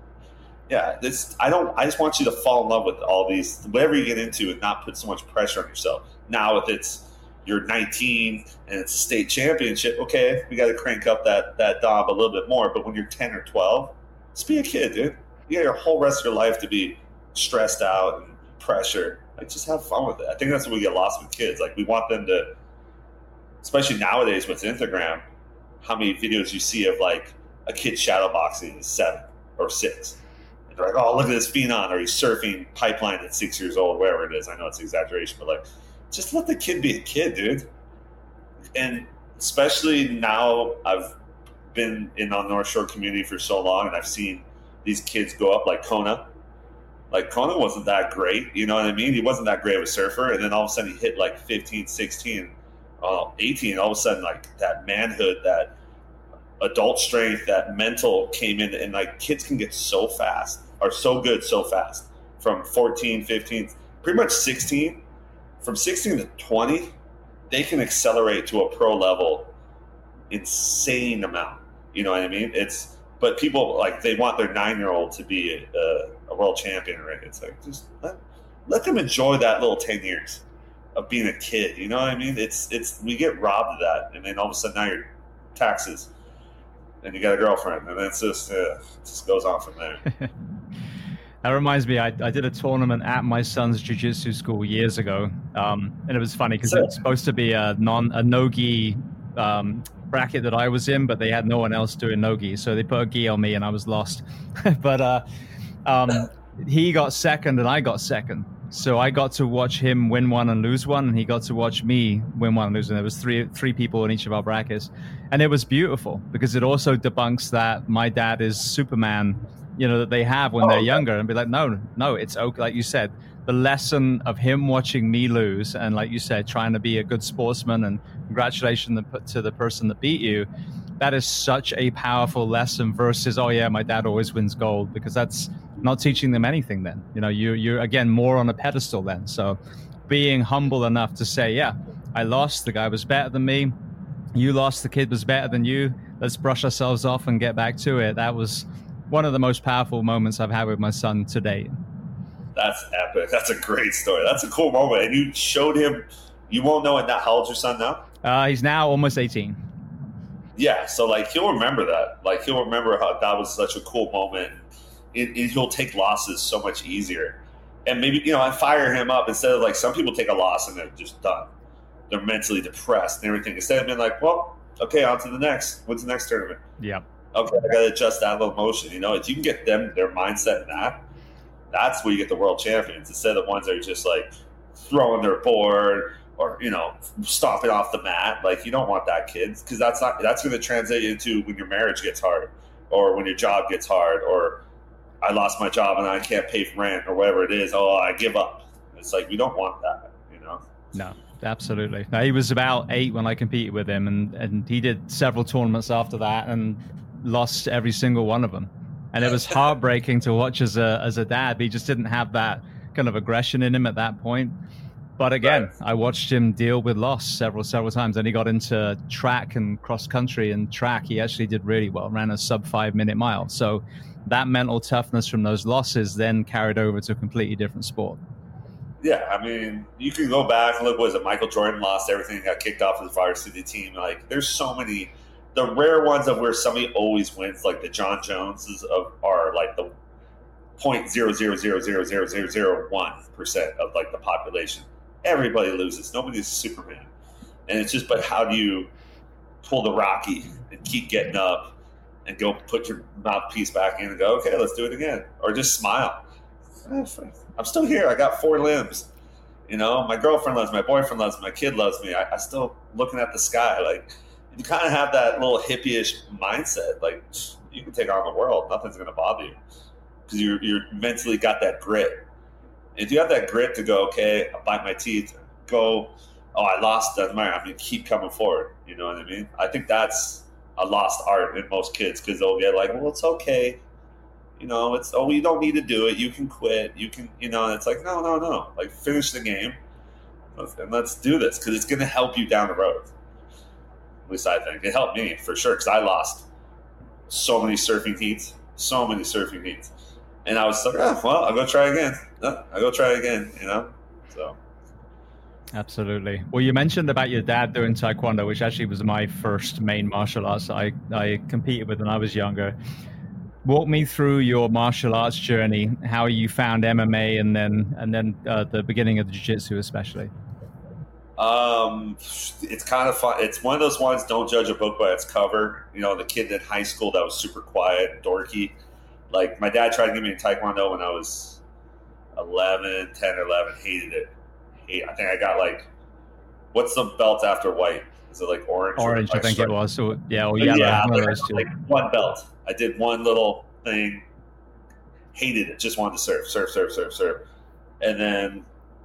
Speaker 2: I just want you to fall in love with all these, whatever you get into, and not put so much pressure on yourself. Now, if you're 19 and it's a state championship, okay, we got to crank up that knob a little bit more. But when you're 10 or 12, just be a kid, dude. You got your whole rest of your life to be stressed out and pressure. Like, just have fun with it. I think that's what we get lost with kids. Like, we want them to, especially nowadays with Instagram, how many videos you see of like a kid shadowboxing at 7 or 6. And they're like, oh, look at this phenom, or he's surfing pipeline at 6 years old, wherever it is. I know it's an exaggeration, but like, just let the kid be a kid, dude. And especially now, I've been in the North Shore community for so long, and I've seen these kids go up like Kona. Like, Kona wasn't that great, you know what I mean? He wasn't that great of a surfer, and then all of a sudden he hit like 15, 16, 18. All of a sudden, like, that manhood, that adult strength, that mental came in, and like, kids can get so fast, or so good so fast, from 14, 15, pretty much 16. From 16 to 20, they can accelerate to a pro level insane amount. You know what I mean? But people, like, they want their 9-year-old to be a world champion, right? It's like, just let them enjoy that little 10 years of being a kid. You know what I mean? We get robbed of that, and then all of a sudden now you're taxes, and you got a girlfriend, and it's just it just goes on from there.
Speaker 1: That reminds me, I did a tournament at my son's jiu-jitsu school years ago, and it was funny because it was supposed to be a no-gi bracket that I was in, but they had no one else doing no-gi, so they put a gi on me, and I was lost. But he got second, and I got second, so I got to watch him win one and lose one, and he got to watch me win one and lose one. There was three people in each of our brackets, and it was beautiful because it also debunks that my dad is Superman, that they have when they're younger, and be like, no, it's okay. Like you said, the lesson of him watching me lose, and like you said, trying to be a good sportsman, and congratulations to the person that beat you, that is such a powerful lesson versus, oh yeah, my dad always wins gold, because that's not teaching them anything then. You're again more on a pedestal then. So being humble enough to say, yeah, I lost, the guy was better than me, you lost, the kid was better than you, let's brush ourselves off and get back to it. That was one of the most powerful moments I've had with my son to date.
Speaker 2: That's epic. That's a great story. That's a cool moment. And you showed him, you won't know it now. How old's your son now?
Speaker 1: He's now almost 18.
Speaker 2: Yeah. So like, he'll remember that. Like, he'll remember how that was such a cool moment. He'll take losses so much easier. And maybe, I fire him up instead of like, some people take a loss and they're just done. They're mentally depressed and everything. Instead of being like, well, okay, on to the next. What's the next tournament?
Speaker 1: Yeah.
Speaker 2: Okay, I got to adjust that little motion. If you can get them, their mindset in that's where you get the world champions, instead of the ones that are just like throwing their board or, stomping off the mat. Like, you don't want that, kids, because that's going to translate into when your marriage gets hard, or when your job gets hard, or I lost my job and I can't pay for rent, or whatever it is. Oh, I give up. It's like, we don't want that,
Speaker 1: No, absolutely. No, he was about 8 when I competed with him, and he did several tournaments after that and lost every single one of them. And it was heartbreaking to watch as a dad. He just didn't have that kind of aggression in him at that point. But again, right. I watched him deal with loss several times. And he got into track and cross country, and track he actually did really well, ran a sub 5-minute mile. So that mental toughness from those losses then carried over to a completely different sport.
Speaker 2: Yeah, I mean, you can go back and look, was it Michael Jordan lost everything, got kicked off his varsity team. Like, there's so many, the rare ones of where somebody always wins, like the John Joneses are like the 0.0000001% of like the population. Everybody loses. Nobody's Superman. And it's just, but how do you pull the Rocky and keep getting up and go put your mouthpiece back in and go, okay, let's do it again. Or just smile. I'm still here. I got 4 limbs. My girlfriend loves me. My boyfriend loves me. My kid loves me. I still looking at the sky. Like, you kind of have that little hippie-ish mindset. Like, you can take on the world. Nothing's going to bother you. Because you're mentally got that grit. And if you have that grit to go, okay, I'll bite my teeth, go, oh, I lost, doesn't matter. I'm going to keep coming forward. You know what I mean? I think that's a lost art in most kids, because they'll get like, well, it's okay. It's, oh, you don't need to do it. You can quit. You can, and it's like, no. Like, finish the game and let's do this, because it's going to help you down the road. At least I think. It helped me for sure, because I lost so many surfing heats. And I was like, oh, well, I'll go try again. So.
Speaker 1: Absolutely. Well, you mentioned about your dad doing Taekwondo, which actually was my first main martial arts I competed with when I was younger. Walk me through your martial arts journey, how you found MMA and then the beginning of the jiu-jitsu especially.
Speaker 2: It's kind of fun. It's one of those ones, don't judge a book by its cover. The kid in high school that was super quiet, dorky. Like, my dad tried to get me in Taekwondo when I was 10 or 11, hated it. I think I got like, what's the belt after white? Is it like orange?
Speaker 1: Orange, I think it was. So, yeah, or yellow.
Speaker 2: Yeah,
Speaker 1: one of those two.
Speaker 2: Like one belt. I did one little thing, hated it, just wanted to surf. And then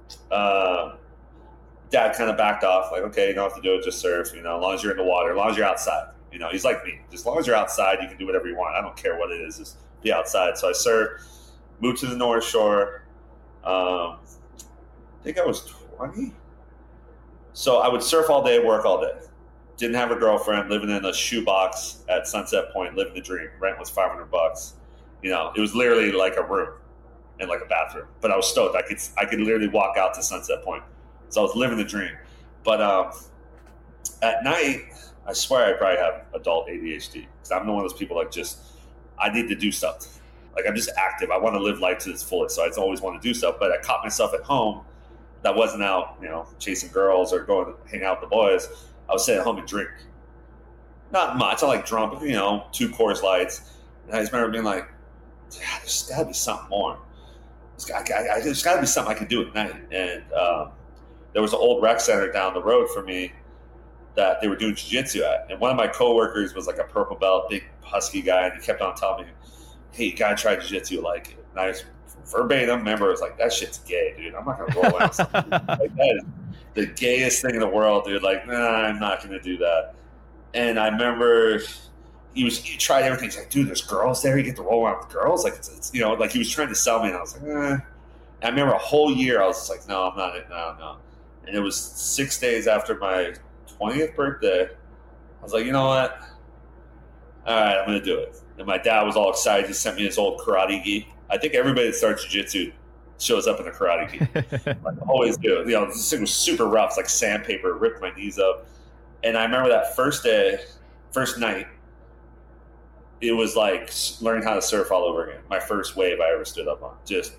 Speaker 2: dad kind of backed off, like, okay, you don't have to do it, just surf, as long as you're in the water, as long as you're outside. He's like me. Just as long as you're outside, you can do whatever you want. I don't care what it is, just be outside. So I surfed, moved to the North Shore. I think I was 20. So I would surf all day, work all day. Didn't have a girlfriend, living in a shoebox at Sunset Point, living the dream. Rent was $500. It was literally like a room and like a bathroom. But I was stoked. I could literally walk out to Sunset Point. So I was living the dream. But at night, I swear I probably have adult ADHD, because I'm one of those people, like, just, I need to do stuff. Like, I'm just active. I want to live life to its fullest. So I always want to do stuff. But I caught myself at home that wasn't out, chasing girls or going to hang out with the boys. I would stay at home and drink. Not much. I like drunk, 2 Coors Lights. And I just remember being like, there's got to be something more. There's got to be something I can do at night. And there was an old rec center down the road from me that they were doing jiu-jitsu at. And one of my coworkers was like a purple belt, big husky guy, and he kept on telling me, hey, you got to try jiu-jitsu, like it. And I was verbatim, remember, it was like, that shit's gay, dude. I'm not going to roll out something like that. Is the gayest thing in the world, dude. Like, nah, I'm not going to do that. And I remember he tried everything. He's like, dude, there's girls there. You get to roll around with girls. Like, it's like he was trying to sell me. And I was like, eh. And I remember a whole year, I was just like, no, I'm not it. No. And it was 6 days after my 20th birthday. I was like, you know what? All right, I'm going to do it. And my dad was all excited. He sent me his old karate gi. I think everybody that starts jiu-jitsu shows up in a karate gi. Like, always do. This thing was super rough. It's like sandpaper. Ripped my knees up. And I remember that first night, it was like learning how to surf all over again. My first wave I ever stood up on. Just,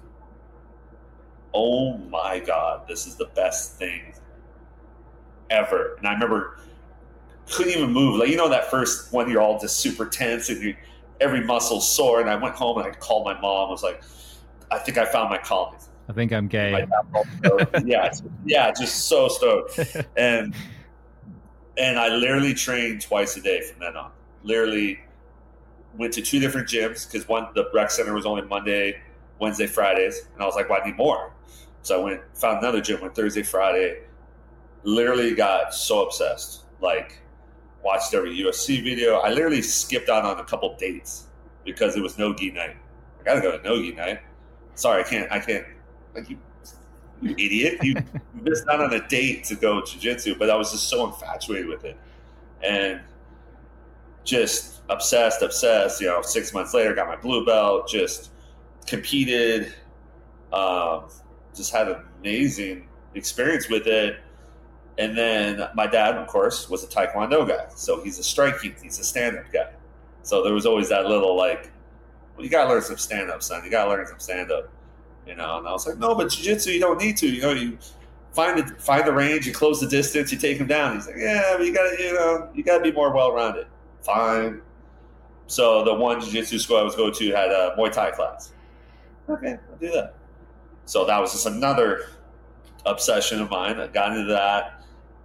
Speaker 2: oh my God, this is the best thing ever. And I remember couldn't even move. Like, that first one, you're all just super tense and every muscle's sore. And I went home and I called my mom. I was like, I think I found my calling.
Speaker 1: I think I'm gay.
Speaker 2: Yeah, just so stoked. And I literally trained twice a day from then on. Literally went to 2 different gyms, because the rec center was only Monday, Wednesday, Fridays. And I was like, well, I need more. So I found another gym, went Thursday, Friday. Literally got so obsessed. Like, watched every UFC video. I literally skipped out on a couple dates because it was no-gi night. I got to go to no-gi night. Sorry, I can't. Like, you idiot. You missed out on a date to go jiu-jitsu, but I was just so infatuated with it. And just obsessed. 6 months later, got my blue belt, just competed, just had an amazing experience with it. And then my dad, of course, was a Taekwondo guy. So he's a striking, he's a stand-up guy. So there was always that little, like, well, you got to learn some stand-up, son. You got to learn some stand-up. And I was like, no, but jiu-jitsu, you don't need to. You find the range, you close the distance, you take him down. He's like, yeah, but you gotta be more well-rounded. Fine. So the one jiu-jitsu school I was going to had a Muay Thai class. Okay, I'll do that. So that was just another obsession of mine. I got into that.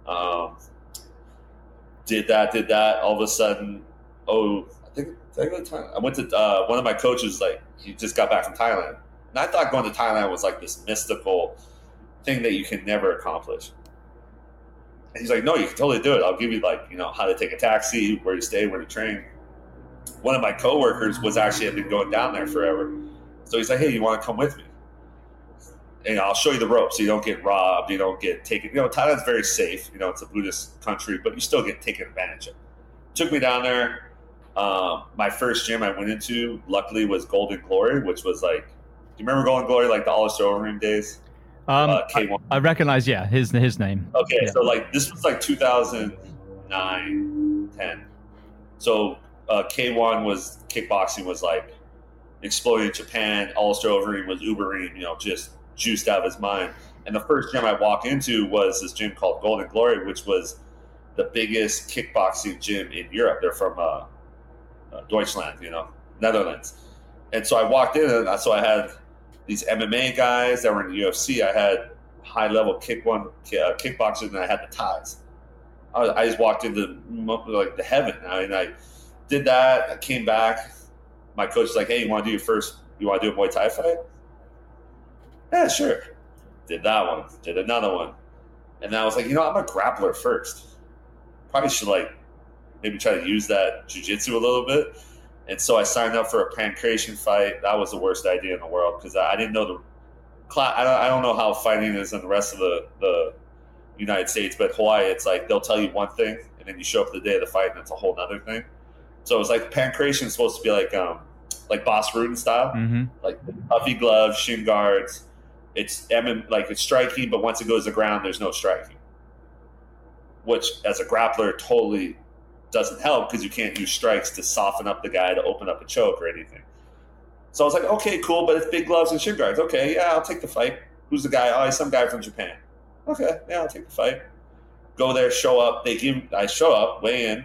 Speaker 2: Did that. All of a sudden, I went to one of my coaches, like, he just got back from Thailand. And I thought going to Thailand was like this mystical thing that you can never accomplish. And he's like, no, you can totally do it. I'll give you, like, how to take a taxi, where to stay, where to train. One of my coworkers had been going down there forever. So he's like, hey, you want to come with me? And I'll show you the ropes so you don't get robbed, you don't get taken. Thailand's very safe. It's a Buddhist country, but you still get taken advantage of. Took me down there. My first gym I went into, luckily, was Golden Glory, which was like, do you remember Golden Glory, like the Alistair Overeem days?
Speaker 3: K1. I recognize, his name.
Speaker 2: Okay,
Speaker 3: yeah.
Speaker 2: So like this was like 2009, 10. So K1 was kickboxing was like exploding in Japan. Alistair Overeem was Ubereem, just juiced out of his mind. And the first gym I walked into was this gym called Golden Glory, which was the biggest kickboxing gym in Europe. They're from Deutschland, Netherlands. And so I walked in, and so I had these MMA guys that were in the UFC. I had high-level kickboxers, and I had the Thais. I just walked into like the heaven. I did that. I came back. My coach was like, hey, you want to do a Muay Thai fight? Yeah, sure. Did that one. Did another one. And then I was like, I'm a grappler first. Probably should maybe try to use that jiu-jitsu a little bit. And so I signed up for a pancration fight. That was the worst idea in the world because I didn't know the class. I don't know how fighting is in the rest of the United States, but Hawaii, it's like they'll tell you one thing and then you show up the day of the fight and it's a whole other thing. So it was like pancration is supposed to be like Bas Rutten style, like puffy gloves, shin guards. It's striking, but once it goes to the ground, there's no striking. Which, as a grappler, totally doesn't help because you can't use strikes to soften up the guy to open up a choke or anything. So I was like, okay, cool, but it's big gloves and shin guards. Okay, yeah, I'll take the fight. Who's the guy? Oh, he's some guy from Japan. Okay, yeah, I'll take the fight. Go there, show up. I show up, weigh in.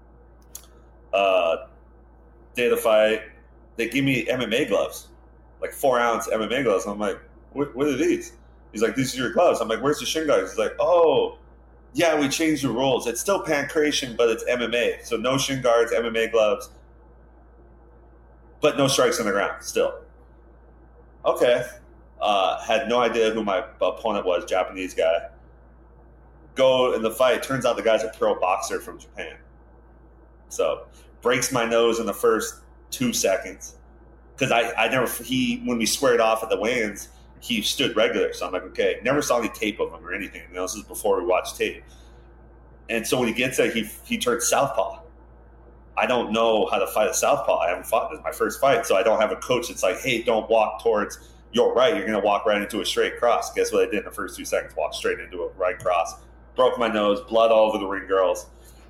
Speaker 2: Day of the fight, they give me MMA gloves, like 4-ounce MMA gloves. I'm like, what are these? He's like, these are your gloves. I'm like, where's the shin guards? He's like, oh, yeah, we changed the rules. It's still pancration, but it's MMA. So no shin guards, MMA gloves, but no strikes on the ground still. Okay. Had no idea who my opponent was, Japanese guy. Go in the fight. Turns out the guy's a pro boxer from Japan. So breaks my nose in the first 2 seconds. Because when we squared off at the weigh-ins, he stood regular. So I'm like, okay, never saw any tape of him or anything. This is before we watched tape. And so when he gets there, he turns southpaw. I don't know how to fight a southpaw. I haven't fought. This is my first fight. So I don't have a coach that's like, hey, don't walk towards your right. You're going to walk right into a straight cross. Guess what I did in the first 2 seconds? Walked straight into a right cross. Broke my nose. Blood all over the ring girls.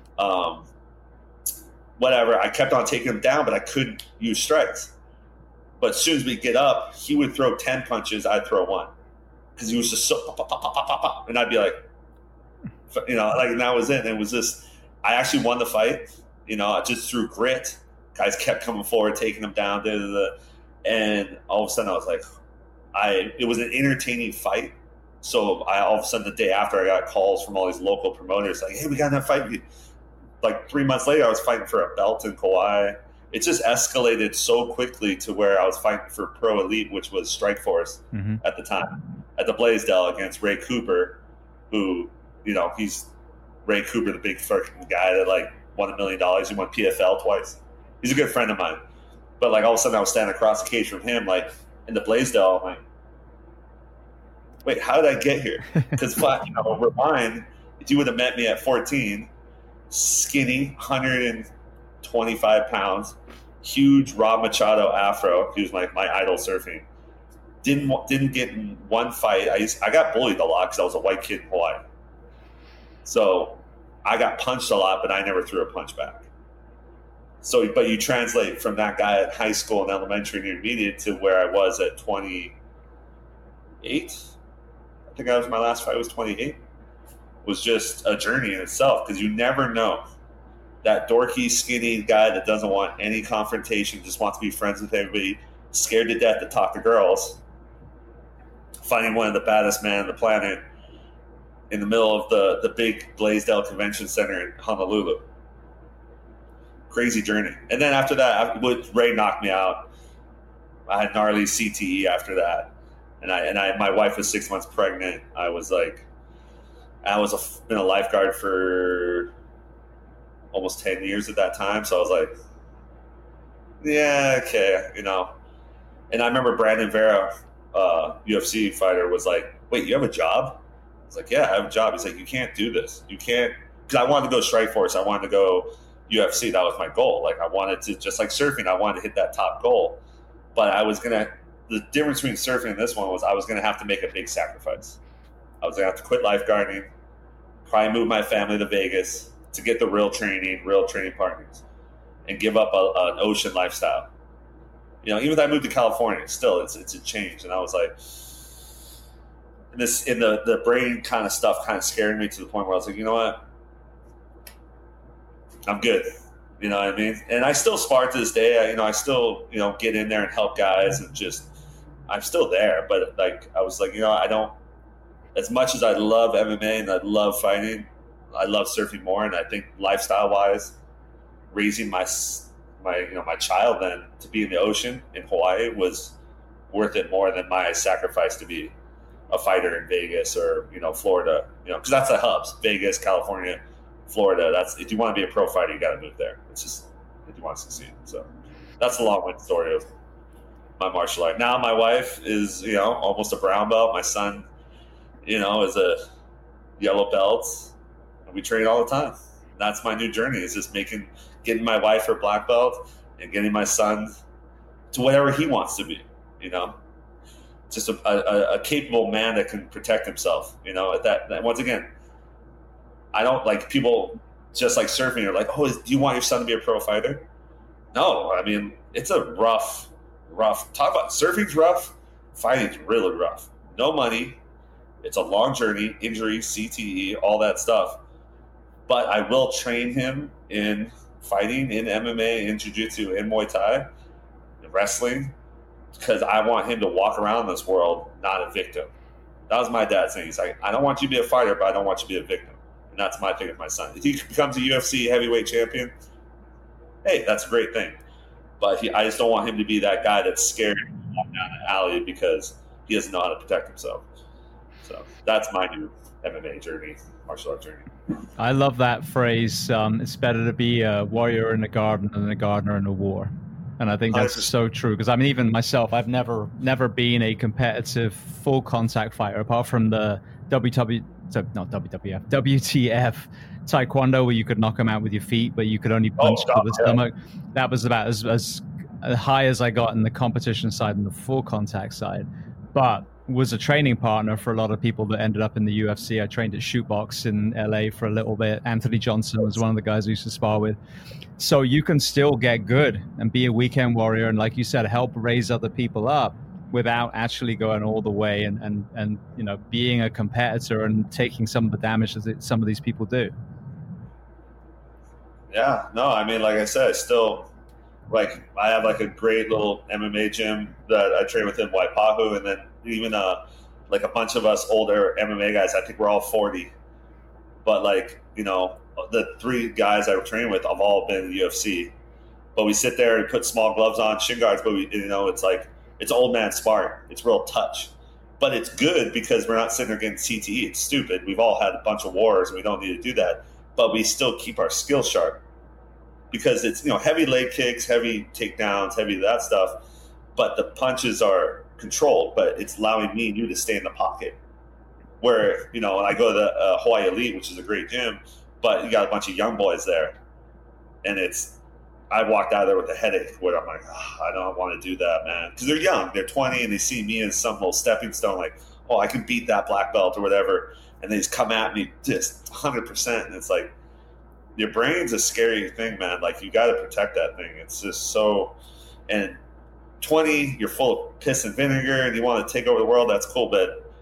Speaker 2: Whatever. I kept on taking him down, but I couldn't use strikes. But as soon as we get up, he would throw 10 punches, I'd throw 1. Because he was just so pop, pop, pop, pop, pop, pop. And I'd be like, and that was it. And it was just, I actually won the fight, just through grit. Guys kept coming forward, taking him down. And all of a sudden I was like, it was an entertaining fight. So all of a sudden the day after I got calls from all these local promoters like, hey, we got that fight. Like 3 months later, I was fighting for a belt in Kauai. It just escalated so quickly to where I was fighting for Pro Elite, which was Strikeforce at the time, at the Blaisdell against Ray Cooper, who, he's Ray Cooper, the big fucking guy that won $1 million. He won PFL twice. He's a good friend of mine. But all of a sudden I was standing across the cage from him, in the Blaisdell. I'm like, wait, how did I get here? Because rewind, if you would have met me at 14, skinny, 125 pounds, huge Rob Machado afro. He was my idol surfing. Didn't get in one fight. I got bullied a lot because I was a white kid in Hawaii. So I got punched a lot, but I never threw a punch back. So, but you translate from that guy at high school and elementary and intermediate to where I was at 28. I think my last fight was 28. Was just a journey in itself, because you never know. That dorky, skinny guy that doesn't want any confrontation, just wants to be friends with everybody, scared to death to talk to girls, fighting one of the baddest men on the planet in the middle of the big Blaisdell Convention Center in Honolulu. Crazy journey. And then after that, Ray knocked me out. I had gnarly CTE after that. And my wife was 6 months pregnant. I was been a lifeguard for almost 10 years at that time. So I was like, yeah, okay, And I remember Brandon Vera, UFC fighter, was like, wait, you have a job? I was like, yeah, I have a job. He's like, you can't do this. You can't, because I wanted to go Strikeforce. I wanted to go UFC. That was my goal. Like, I wanted to, just like surfing, I wanted to hit that top goal. But the difference between surfing and this one was I was going to have to make a big sacrifice. I was going to have to quit lifeguarding, probably move my family to Vegas to get the real training partners, and give up an ocean lifestyle. Even if I moved to California, still it's a change. And I was like, the brain kind of stuff kind of scared me to the point where I was like, you know what? I'm good. You know what I mean? And I still spar to this day. I still, get in there and help guys, and just, I'm still there. But like, I was like, I don't, as much as I love MMA and I love fighting, I love surfing more. And I think lifestyle wise, raising my child then to be in the ocean in Hawaii was worth it more than my sacrifice to be a fighter in Vegas or, Florida, because that's the hubs, Vegas, California, Florida. That's, if you want to be a pro fighter, you got to move there. It's just, if you want to succeed. So that's the long-winded story of my martial art. Now my wife is, almost a brown belt. My son, is a yellow belt, and we train all the time. That's my new journey, is just getting my wife her black belt and getting my son to whatever he wants to be, just a capable man that can protect himself, that once again, I don't like people just like surfing are like, oh, do you want your son to be a pro fighter? No, I mean, it's a rough, talk about surfing's rough, fighting's really rough. No money. It's a long journey, injury, CTE, all that stuff. But I will train him in fighting, in MMA, in jiu-jitsu, in Muay Thai, in wrestling, because I want him to walk around this world not a victim. That was my dad saying. He's like, I don't want you to be a fighter, but I don't want you to be a victim. And that's my thing with my son. If he becomes a UFC heavyweight champion, hey, that's a great thing. But I just don't want him to be that guy that's scared to walk down the alley because he doesn't know how to protect himself. So that's my new MMA journey, martial art journey.
Speaker 3: I love that phrase. It's better to be a warrior in a garden than a gardener in a war. And I think that's so true. Because even myself, I've never been a competitive full contact fighter apart from the WTF Taekwondo, where you could knock them out with your feet, but you could only punch to the stomach. That was about as high as I got in the competition side and the full contact side. But was a training partner for a lot of people that ended up in the UFC. I trained at Shootbox in LA for a little bit. Anthony Johnson was one of the guys I used to spar with. So you can still get good and be a weekend warrior and, like you said, help raise other people up without actually going all the way and being a competitor and taking some of the damage that some of these people do.
Speaker 2: Yeah, no, I mean, like I said, still, like, I have like a great little MMA gym that I train with in Waipahu, and then even like a bunch of us older MMA guys, I think we're all 40, but like, the 3 guys I train with have all been in the UFC, but we sit there and put small gloves on, shin guards, but we, it's like, it's old man sparring. It's real touch, but it's good because we're not sitting there getting CTE. It's stupid. We've all had a bunch of wars and we don't need to do that, but we still keep our skills sharp because it's, heavy leg kicks, heavy takedowns, heavy that stuff, but the punches are controlled, but it's allowing me and you to stay in the pocket. Where, when I go to the Hawaii Elite, which is a great gym, but you got a bunch of young boys there, and I walked out of there with a headache where I'm like, I don't want to do that, man. Because they're young, they're 20, and they see me as some little stepping stone, like, oh, I can beat that black belt or whatever, and they just come at me just 100%, and it's like, your brain's a scary thing, man. Like, you got to protect that thing. It's just so, and 20, you're full of piss and vinegar, and you want to take over the world, that's cool, but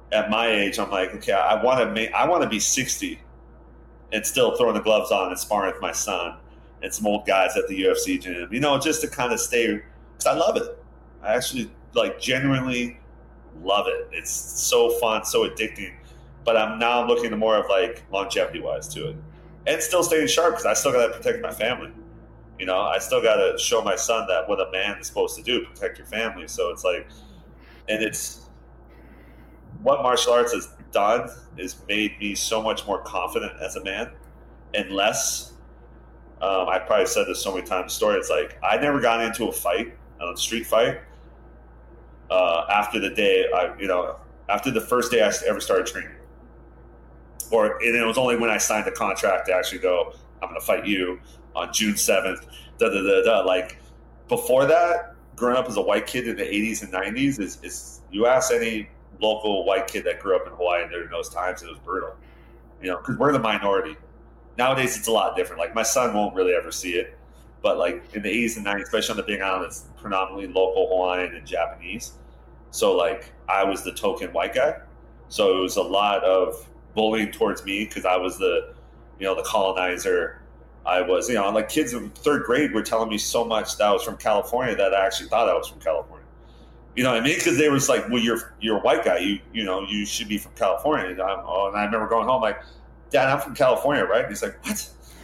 Speaker 2: at my age, I'm like, okay, I want to be 60 and still throwing the gloves on and sparring with my son and some old guys at the UFC gym, just to kind of stay, because I love it. I actually genuinely love it. It's so fun, so addicting. But I'm looking to more of longevity wise to it, and still staying sharp, because I still got to protect my family. I still got to show my son that what a man is supposed to do, protect your family. So it's and it's what martial arts has done is made me so much more confident as a man, and less. I probably said this so many times in the story. It's I never got into a fight, a street fight, after the day after the first day I ever started training. And it was only when I signed the contract to actually go, I'm going to fight you on June 7th. Before that, growing up as a white kid in the 80s and 90s, is you ask any local white kid that grew up in Hawaii during those times, it was brutal. Because we're the minority. Nowadays, it's a lot different. My son won't really ever see it. But in the 80s and 90s, especially on the Big Island, it's predominantly local Hawaiian and Japanese. So I was the token white guy. So it was a lot of bullying towards me, because I was the colonizer. I was, kids in third grade were telling me so much that I was from California that I actually thought I was from California. You know what I mean? Because they was well, you're a white guy. You should be from California. And I remember going home Dad, I'm from California, right? And he's like, what?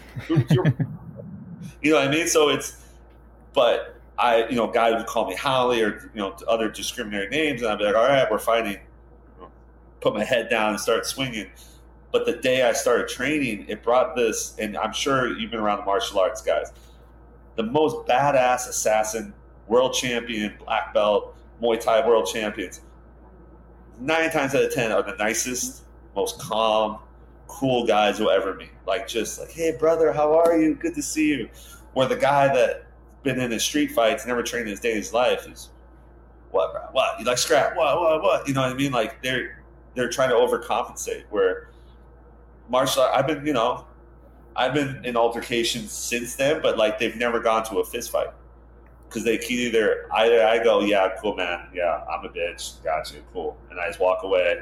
Speaker 2: You know what I mean? So but guys would call me Holly or, other discriminatory names. And I'd be like, all right, we're fighting. Put my head down and start swinging. But the day I started training, it brought this, and I'm sure you've been around the martial arts guys, the most badass assassin, world champion, black belt, Muay Thai world champions, 9 times out of 10 are the nicest, most calm, cool guys you'll ever meet. Hey brother, how are you? Good to see you. Where the guy that been in his street fights, never trained in his day in his life, is what, bro? What? You like scrap? What? You know what I mean? They're trying to overcompensate. Where martial art, I've been in altercations since then, but they've never gone to a fist fight, because they can either I go, yeah, cool man, yeah, I'm a bitch, gotcha, cool, and I just walk away.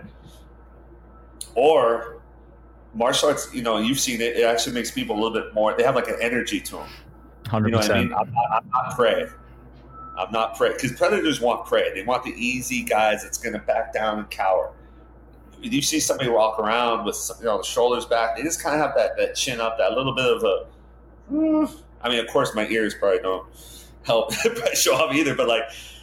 Speaker 2: Or martial arts, you've seen it. It actually makes people a little bit more. They have an energy to them.
Speaker 3: 100%.
Speaker 2: You know what I mean? I'm not prey. I'm not prey, because predators want prey. They want the easy guys that's going to back down and cower. You see somebody walk around with the shoulders back, they just kind of have that chin up, that little bit of a. Of course, my ears probably don't help show up either, but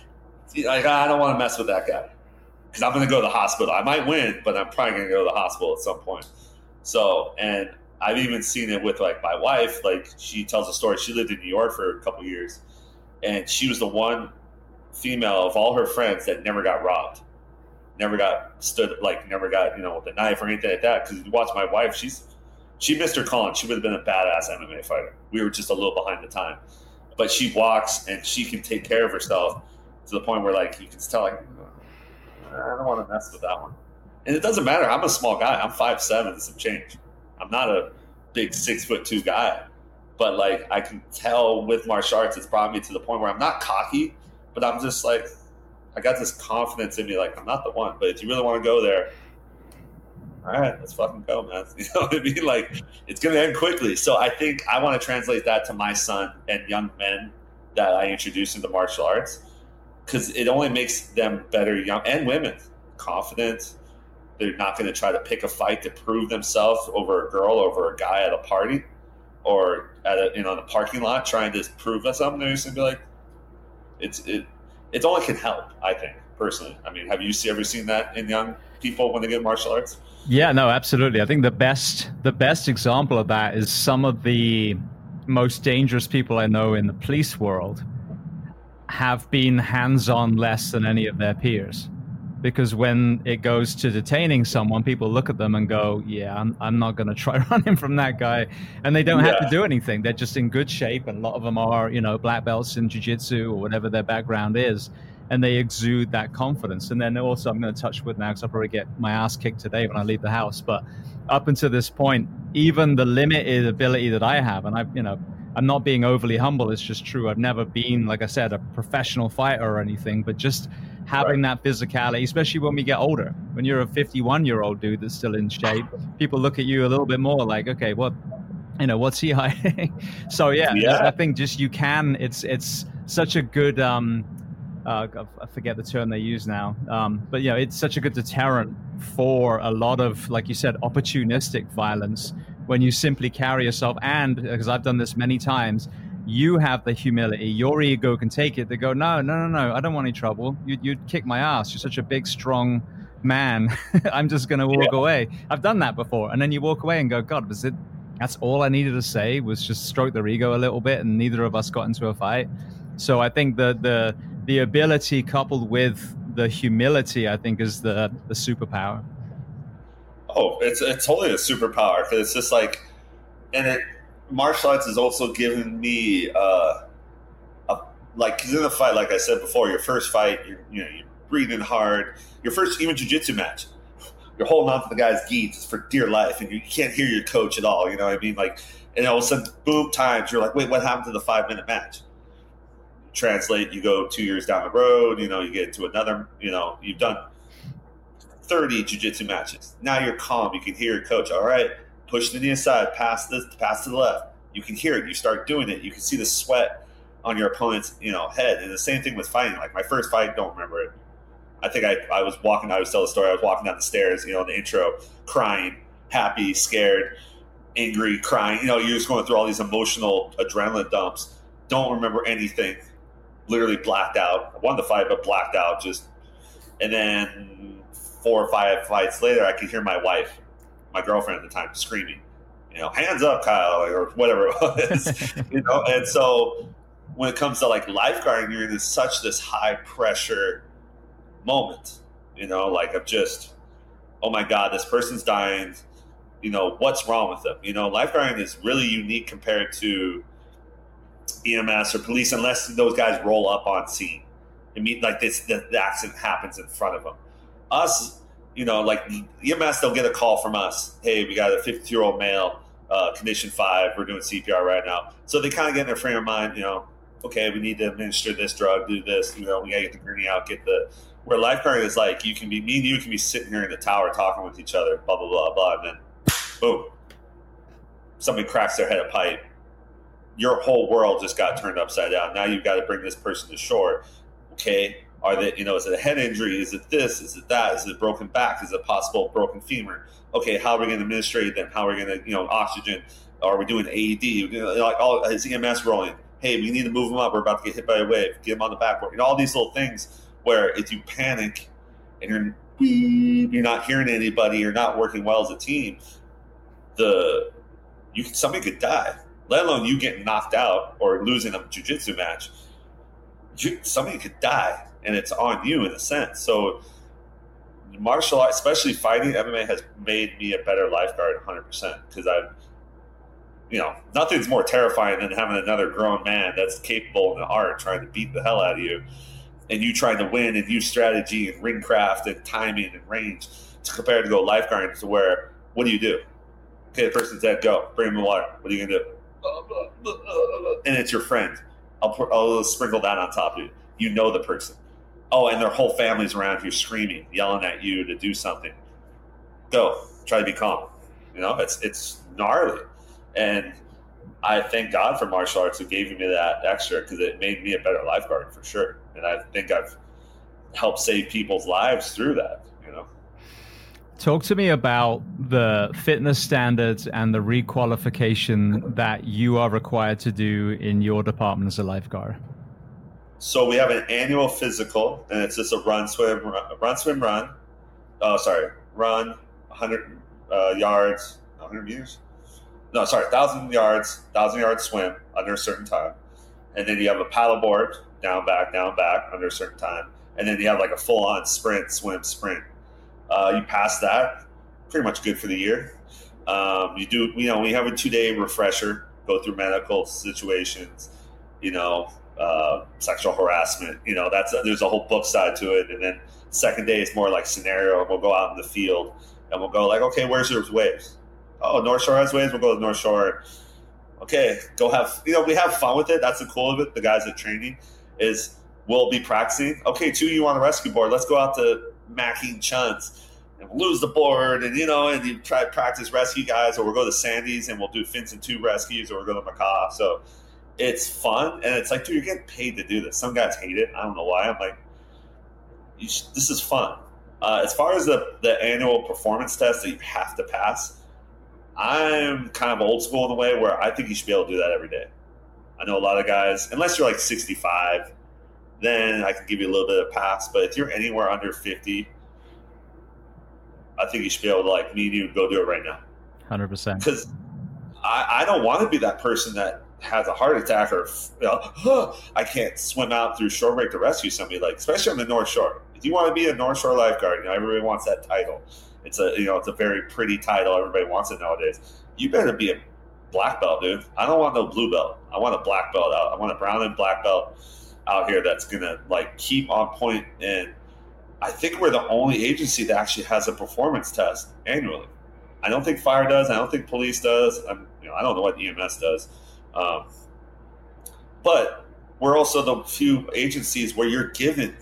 Speaker 2: I don't want to mess with that guy, because I'm going to go to the hospital. I might win, but I'm probably going to go to the hospital at some point. So, and I've even seen it with my wife. She tells a story. She lived in New York for a couple of years, and she was the one female of all her friends that never got robbed. Never got never got, with a knife or anything like that. Because you watch my wife, she missed her calling. She would have been a badass MMA fighter. We were just a little behind the time. But she walks and she can take care of herself to the point where you can tell, I don't want to mess with that one. And it doesn't matter. I'm a small guy. I'm 5'7" and some change. I'm not a big 6'2" guy. But I can tell with martial arts, it's brought me to the point where I'm not cocky, but I'm just I got this confidence in me, I'm not the one. But if you really want to go there, all right, let's fucking go, man. You know what I mean? It's going to end quickly. So I think I want to translate that to my son and young men that I introduce into martial arts, because it only makes them better, young and women, confident. They're not going to try to pick a fight to prove themselves over a girl, over a guy at a party, or at in the parking lot trying to prove us something. They're just going to be it only can help, I think, personally. Have you ever seen that in young people when they get martial arts?
Speaker 3: Yeah, no, absolutely. I think the best example of that is some of the most dangerous people I know in the police world have been hands-on less than any of their peers. Because when it goes to detaining someone, people look at them and go, yeah, I'm not going to try running from that guy. And they don't have to do anything. They're just in good shape. And a lot of them are, black belts in jiu-jitsu or whatever their background is. And they exude that confidence. And then also, I'm going to touch wood now because I'll probably get my ass kicked today when I leave the house. But up until this point, even the limited ability that I have, and I'm not being overly humble, it's just true. I've never been, like I said, a professional fighter or anything, but just having that physicality, especially when we get older. When you're a 51-year-old dude that's still in shape, people look at you a little bit more like, okay, what's he hiding? So yeah, I think just it's such a good I forget the term they use now, but it's such a good deterrent for a lot of, like you said, opportunistic violence when you simply carry yourself. And because I've done this many times, you have the humility, your ego can take it. They go, no, I don't want any trouble. You'd kick my ass. You're such a big, strong man. I'm just going to walk away. I've done that before. And then you walk away and go, God, that's all I needed to say was just stroke their ego a little bit, and neither of us got into a fight. So I think the ability coupled with the humility, I think, is the superpower.
Speaker 2: Oh, it's totally a superpower, because it's just like, martial arts has also given me because in the fight, like I said before, your first fight, you're breathing hard. Your first even jiu-jitsu match, you're holding on to the guy's gi for dear life, and you can't hear your coach at all. You know what I mean? Like, and all of a sudden, boom, times. You're like, wait, what happened to the 5-minute match? Translate, you go 2 years down the road, you get into another, you've done 30 jiu-jitsu matches. Now you're calm. You can hear your coach. All right, push the knee aside, pass to the left. You can hear it. You start doing it. You can see the sweat on your opponent's, head. And the same thing with fighting. Like my first fight, don't remember it. I think I was walking, I always tell the story, I was walking down the stairs, in the intro, crying, happy, scared, angry, crying. You're just going through all these emotional adrenaline dumps. Don't remember anything. Literally blacked out. I won the fight, but blacked out. And then 4 or 5 fights later, I could hear my wife, my girlfriend at the time, screaming, hands up, Kyle, or whatever it was, And so when it comes to like lifeguarding, you're in this high pressure moment, of just, oh my God, this person's dying. What's wrong with them? Lifeguarding is really unique compared to EMS or police, unless those guys roll up on scene. The accident happens in front of them. Us, like EMS, they'll get a call from us. Hey, we got a 52-year-old male, condition 5. We're doing CPR right now. So they kind of get in their frame of mind, okay, we need to administer this drug, do this, we got to get the gurney out, where lifeguarding is like, me and you can be sitting here in the tower talking with each other, blah, blah, blah, blah, and then boom, somebody cracks their head a pipe. Your whole world just got turned upside down. Now you've got to bring this person to shore. Okay, are they, is it a head injury? Is it this? Is it that? Is it broken back? Is it possible broken femur? Okay, how are we going to administrate them? How are we going to, oxygen? Are we doing AED? Is EMS rolling? Hey, we need to move them up. We're about to get hit by a wave. Get them on the backboard. All these little things where if you panic and you're not hearing anybody, you're not working well as a team, somebody could die. Let alone you getting knocked out or losing a jiu-jitsu match. Somebody could die, and it's on you in a sense. So martial arts, especially fighting, MMA has made me a better lifeguard 100%, because nothing's more terrifying than having another grown man that's capable in the art trying to beat the hell out of you, and you trying to win and use strategy and ring craft and timing and range, compared to go lifeguarding, to where, what do you do? Okay, the person's dead, go. Bring him the water. What are you going to do? And it's your friend. I'll sprinkle that on top of you. You know the person. Oh, and their whole family's around you screaming, yelling at you to do something. Go. Try to be calm. It's gnarly. And I thank God for martial arts who gave me that extra, because it made me a better lifeguard for sure. And I think I've helped save people's lives through that,
Speaker 3: Talk to me about the fitness standards and the requalification that you are required to do in your department as a lifeguard.
Speaker 2: So we have an annual physical, and it's just a run, swim, run. Oh, sorry. Run 100 yards, 100 meters? No, sorry, 1,000 yards swim under a certain time. And then you have a paddleboard, down, back, under a certain time. And then you have like a full-on sprint, swim, sprint. You pass that, pretty much good for the year. We have a 2-day refresher, go through medical situations, sexual harassment, there's a whole book side to it. And then second day is more like scenario. We'll go out in the field and we'll go like, okay, where's your waves? Oh, North Shore has waves. We'll go to North Shore. Okay, go have, we have fun with it. That's the cool of it. The guys at training is we'll be practicing. Okay, 2 of you on the rescue board. Let's go out to Macking Chuns and we'll lose the board. And, and you try to practice rescue guys, or we'll go to Sandy's and we'll do Finson 2 rescues, or we'll go to Macaw. So it's fun. And it's like, dude, you're getting paid to do this. Some guys hate it. I don't know why. I'm like, this is fun. As far as the annual performance test that you have to pass, I'm kind of old school in the way where I think you should be able to do that every day. I know a lot of guys, unless you're like 65, then I can give you a little bit of pass. But if you're anywhere under 50, I think you should be able to, like me and you, go do it right now.
Speaker 3: 100%.
Speaker 2: Because I don't want to be that person that has a heart attack or I can't swim out through shore break to rescue somebody, like especially on the North Shore. If you want to be a North Shore lifeguard, everybody wants that title. It's a very pretty title. Everybody wants it nowadays. You better be a black belt, dude. I don't want no blue belt. I want a black belt out. I want a brown and black belt out here that's gonna like keep on point. And I think we're the only agency that actually has a performance test annually. I don't think fire does. I don't think police does. I don't know what EMS does. But we're also the few agencies where you're given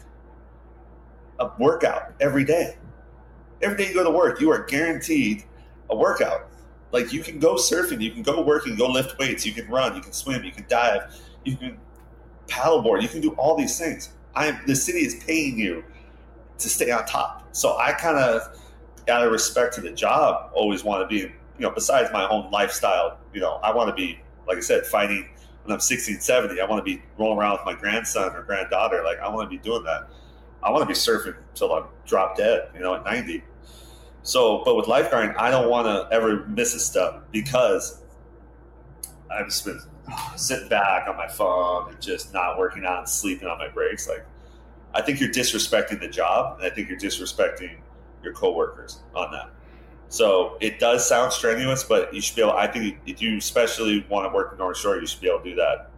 Speaker 2: a workout every day. Every day you go to work, you are guaranteed a workout. Like you can go surfing, you can go working, go lift weights, you can run, you can swim, you can dive, you can paddleboard, you can do all these things. The city is paying you to stay on top. So I kind of, out of respect to the job, always want to be, besides my own lifestyle, I want to be, like I said, fighting when I'm 60 and 70. I want to be rolling around with my grandson or granddaughter. Like I want to be doing that. I want to be surfing until I'm drop dead, at 90. So, but with lifeguarding, I don't want to ever miss a step because I've just been sitting back on my phone and just not working out and sleeping on my breaks. Like, I think you're disrespecting the job, and I think you're disrespecting your coworkers on that. So it does sound strenuous, but you should be able. I think if you especially want to work in North Shore, you should be able to do that.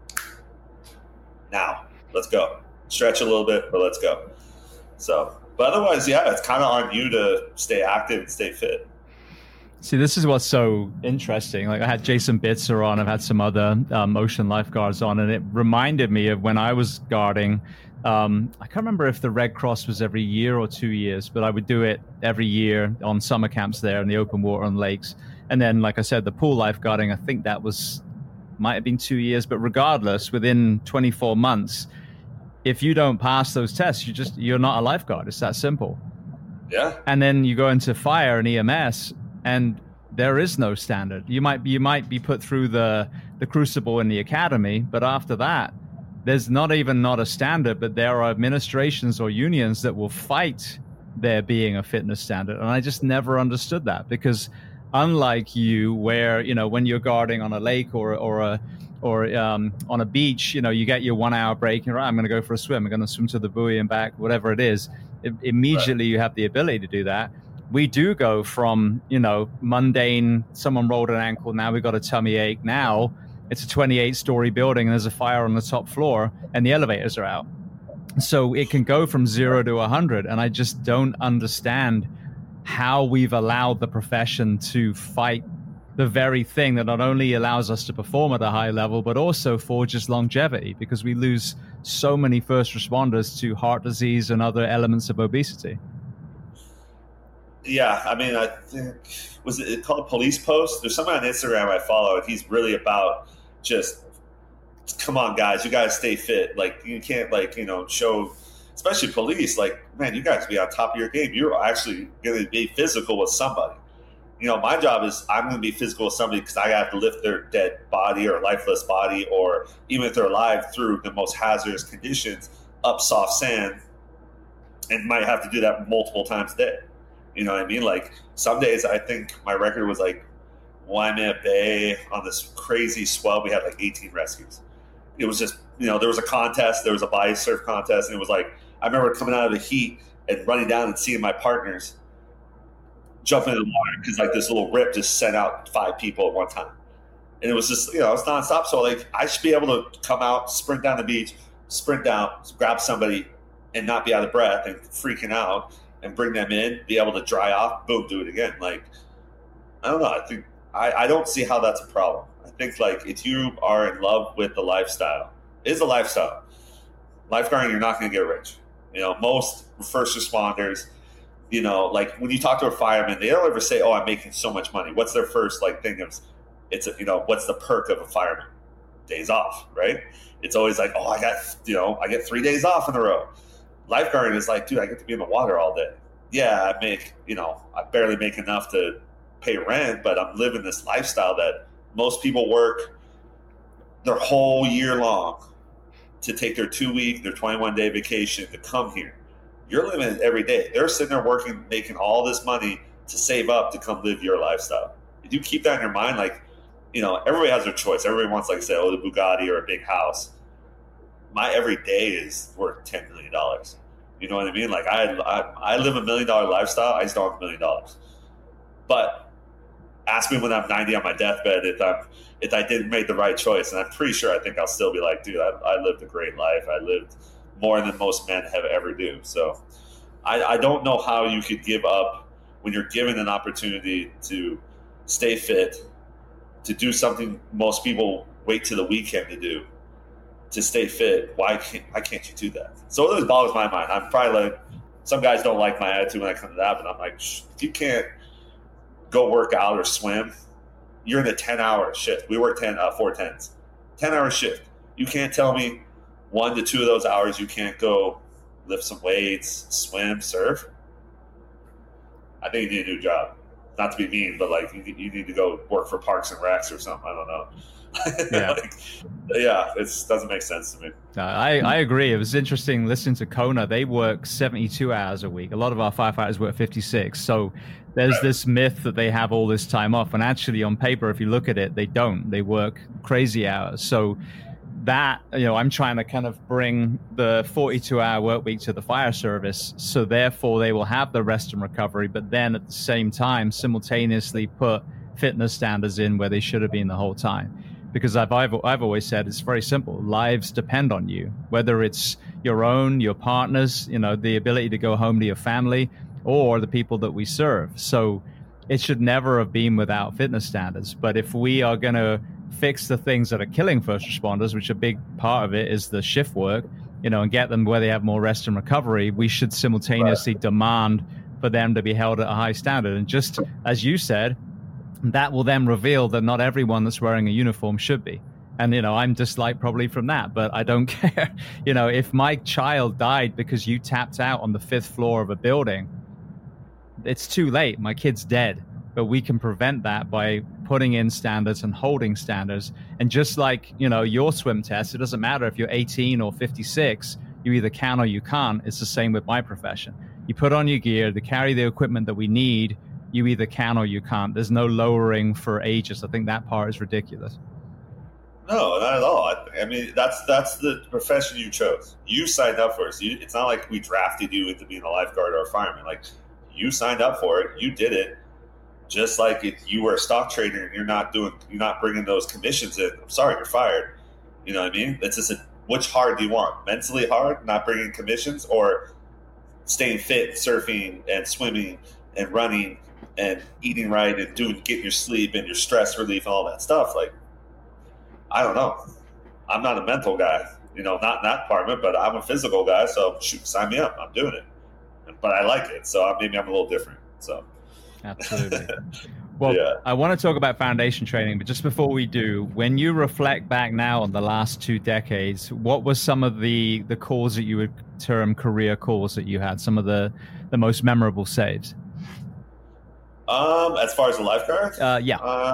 Speaker 2: Now, let's go. Stretch a little bit, but let's go. So, but otherwise, yeah, it's kind of on you to stay active and stay fit.
Speaker 3: See, this is what's so interesting. Like I had Jason Bitzer on, I've had some other ocean lifeguards on, and it reminded me of when I was guarding. I can't remember if the Red Cross was every year or 2 years, but I would do it every year on summer camps there in the open water on lakes. And then, like I said, the pool lifeguarding, I think that might have been 2 years, but regardless, within 24 months, if you don't pass those tests, you're not a lifeguard. It's that simple.
Speaker 2: Yeah.
Speaker 3: And then you go into fire and EMS, and there is no standard. You might be put through the crucible in the academy, but after that, there's not a standard. But there are administrations or unions that will fight there being a fitness standard, and I just never understood that because unlike you, where when you're guarding on a lake or on a beach, you get your 1 hour break. You're right. I'm going to go for a swim. I'm going to swim to the buoy and back, whatever it is. Immediately, right. You have the ability to do that. We do go from, mundane, someone rolled an ankle. Now we've got a tummy ache. Now it's a 28-story building and there's a fire on the top floor and the elevators are out. So it can go from 0 to 100. And I just don't understand how we've allowed the profession to fight the very thing that not only allows us to perform at a high level, but also forges longevity, because we lose so many first responders to heart disease and other elements of obesity.
Speaker 2: Yeah, I mean, I think, was it called Police Post? There's someone on Instagram I follow, and he's really about just, come on, guys, you guys stay fit. Like, you can't, show, especially police, man, you guys be on top of your game. You're actually going to be physical with somebody. My job is I'm going to be physical with somebody because I have to lift their dead body or lifeless body, or even if they're alive, through the most hazardous conditions up soft sand, and might have to do that multiple times a day. You know what I mean? Like some days I think my record was like Waimea Bay on this crazy swell. We had 18 rescues. It was just, there was a contest. There was a body surf contest. And it was I remember coming out of the heat and running down and seeing my partners jumping in the water because this little rip just sent out 5 people at one time. And it was just, it was nonstop. So I should be able to come out, sprint down the beach, sprint down, grab somebody and not be out of breath and freaking out, and bring them in, be able to dry off, boom, do it again. I don't know. I think I don't see how that's a problem. I think if you are in love with the lifestyle, it is a lifestyle. lifeguarding, you're not going to get rich. Most first responders, like when you talk to a fireman, they don't ever say, "Oh, I'm making so much money." What's their first thing of? It's what's the perk of a fireman? Days off, right? It's always like, "Oh, I get 3 days off in a row." Lifeguarding is like, dude, I get to be in the water all day. Yeah, I barely make enough to pay rent, but I'm living this lifestyle that most people work their whole year long to take their 2-week, their 21-day vacation to come here. You're living it every day. They're sitting there working, making all this money to save up to come live your lifestyle. If you keep that in your mind, everybody has their choice. Everybody wants, say, the Bugatti or a big house. My every day is worth $10 million. You know what I mean? I live $1 million lifestyle. I just don't have $1 million. But ask me when I'm 90 on my deathbed if I didn't make the right choice, and I'm pretty sure I think I'll still be like, dude, I lived a great life. I lived more than most men have ever do. So I don't know how you could give up when you're given an opportunity to stay fit, to do something most people wait till the weekend to do, to stay fit. Why can't you do that? So it always boggles my mind. I'm probably some guys don't like my attitude when I come to that, but I'm like, if you can't go work out or swim, you're in a 10-hour shift. We work 4 10s, 10-hour shift. You can't tell me 1 to 2 of those hours you can't go lift some weights, swim, surf. I think you need a new job. Not to be mean, but you need to go work for Parks and Recs or something. I don't know.
Speaker 3: Yeah.
Speaker 2: It doesn't make sense to me.
Speaker 3: I agree. It was interesting listening to Kona. They work 72 hours a week. A lot of our firefighters work 56. So there's this myth that they have all this time off. And actually on paper, if you look at it, they don't. They work crazy hours. So that, I'm trying to kind of bring the 42-hour work week to the fire service. So therefore they will have the rest and recovery, but then at the same time, simultaneously put fitness standards in where they should have been the whole time. Because I've always said it's very simple. Lives depend on you, whether it's your own, your partner's, the ability to go home to your family, or the people that we serve. So it should never have been without fitness standards. But if we are going to fix the things that are killing first responders, which a big part of it is the shift work, and get them where they have more rest and recovery, we should simultaneously demand for them to be held at a high standard. And just as you said, that will then reveal that not everyone that's wearing a uniform should be. And, I'm just probably from that, but I don't care. If my child died because you tapped out on the 5th floor of a building, it's too late. My kid's dead. But we can prevent that by putting in standards and holding standards. And just like, your swim test, it doesn't matter if you're 18 or 56, you either can or you can't. It's the same with my profession. You put on your gear to carry the equipment that we need. You either can or you can't. There's no lowering for ages. I think that part is ridiculous.
Speaker 2: No, not at all. I mean, that's the profession you chose. You signed up for it. So it's not like we drafted you into being a lifeguard or a fireman. You signed up for it. You did it. Just like if you were a stock trader and you're not bringing those commissions in, I'm sorry, you're fired. You know what I mean? It's just which hard do you want? Mentally hard, not bringing commissions, or staying fit, surfing and swimming and running and eating right and getting your sleep and your stress relief and all that stuff? I don't know. I'm not a mental guy, not in that department, but I'm a physical guy. So shoot, sign me up. I'm doing it, but I like it. So maybe I'm a little different. So.
Speaker 3: Absolutely. Well, yeah. I want to talk about foundation training, but just before we do, when you reflect back now on the last 2 decades, what were some of the calls that you would term career calls that you had, some of the most memorable saves?
Speaker 2: As far as the lifeguard?
Speaker 3: Yeah.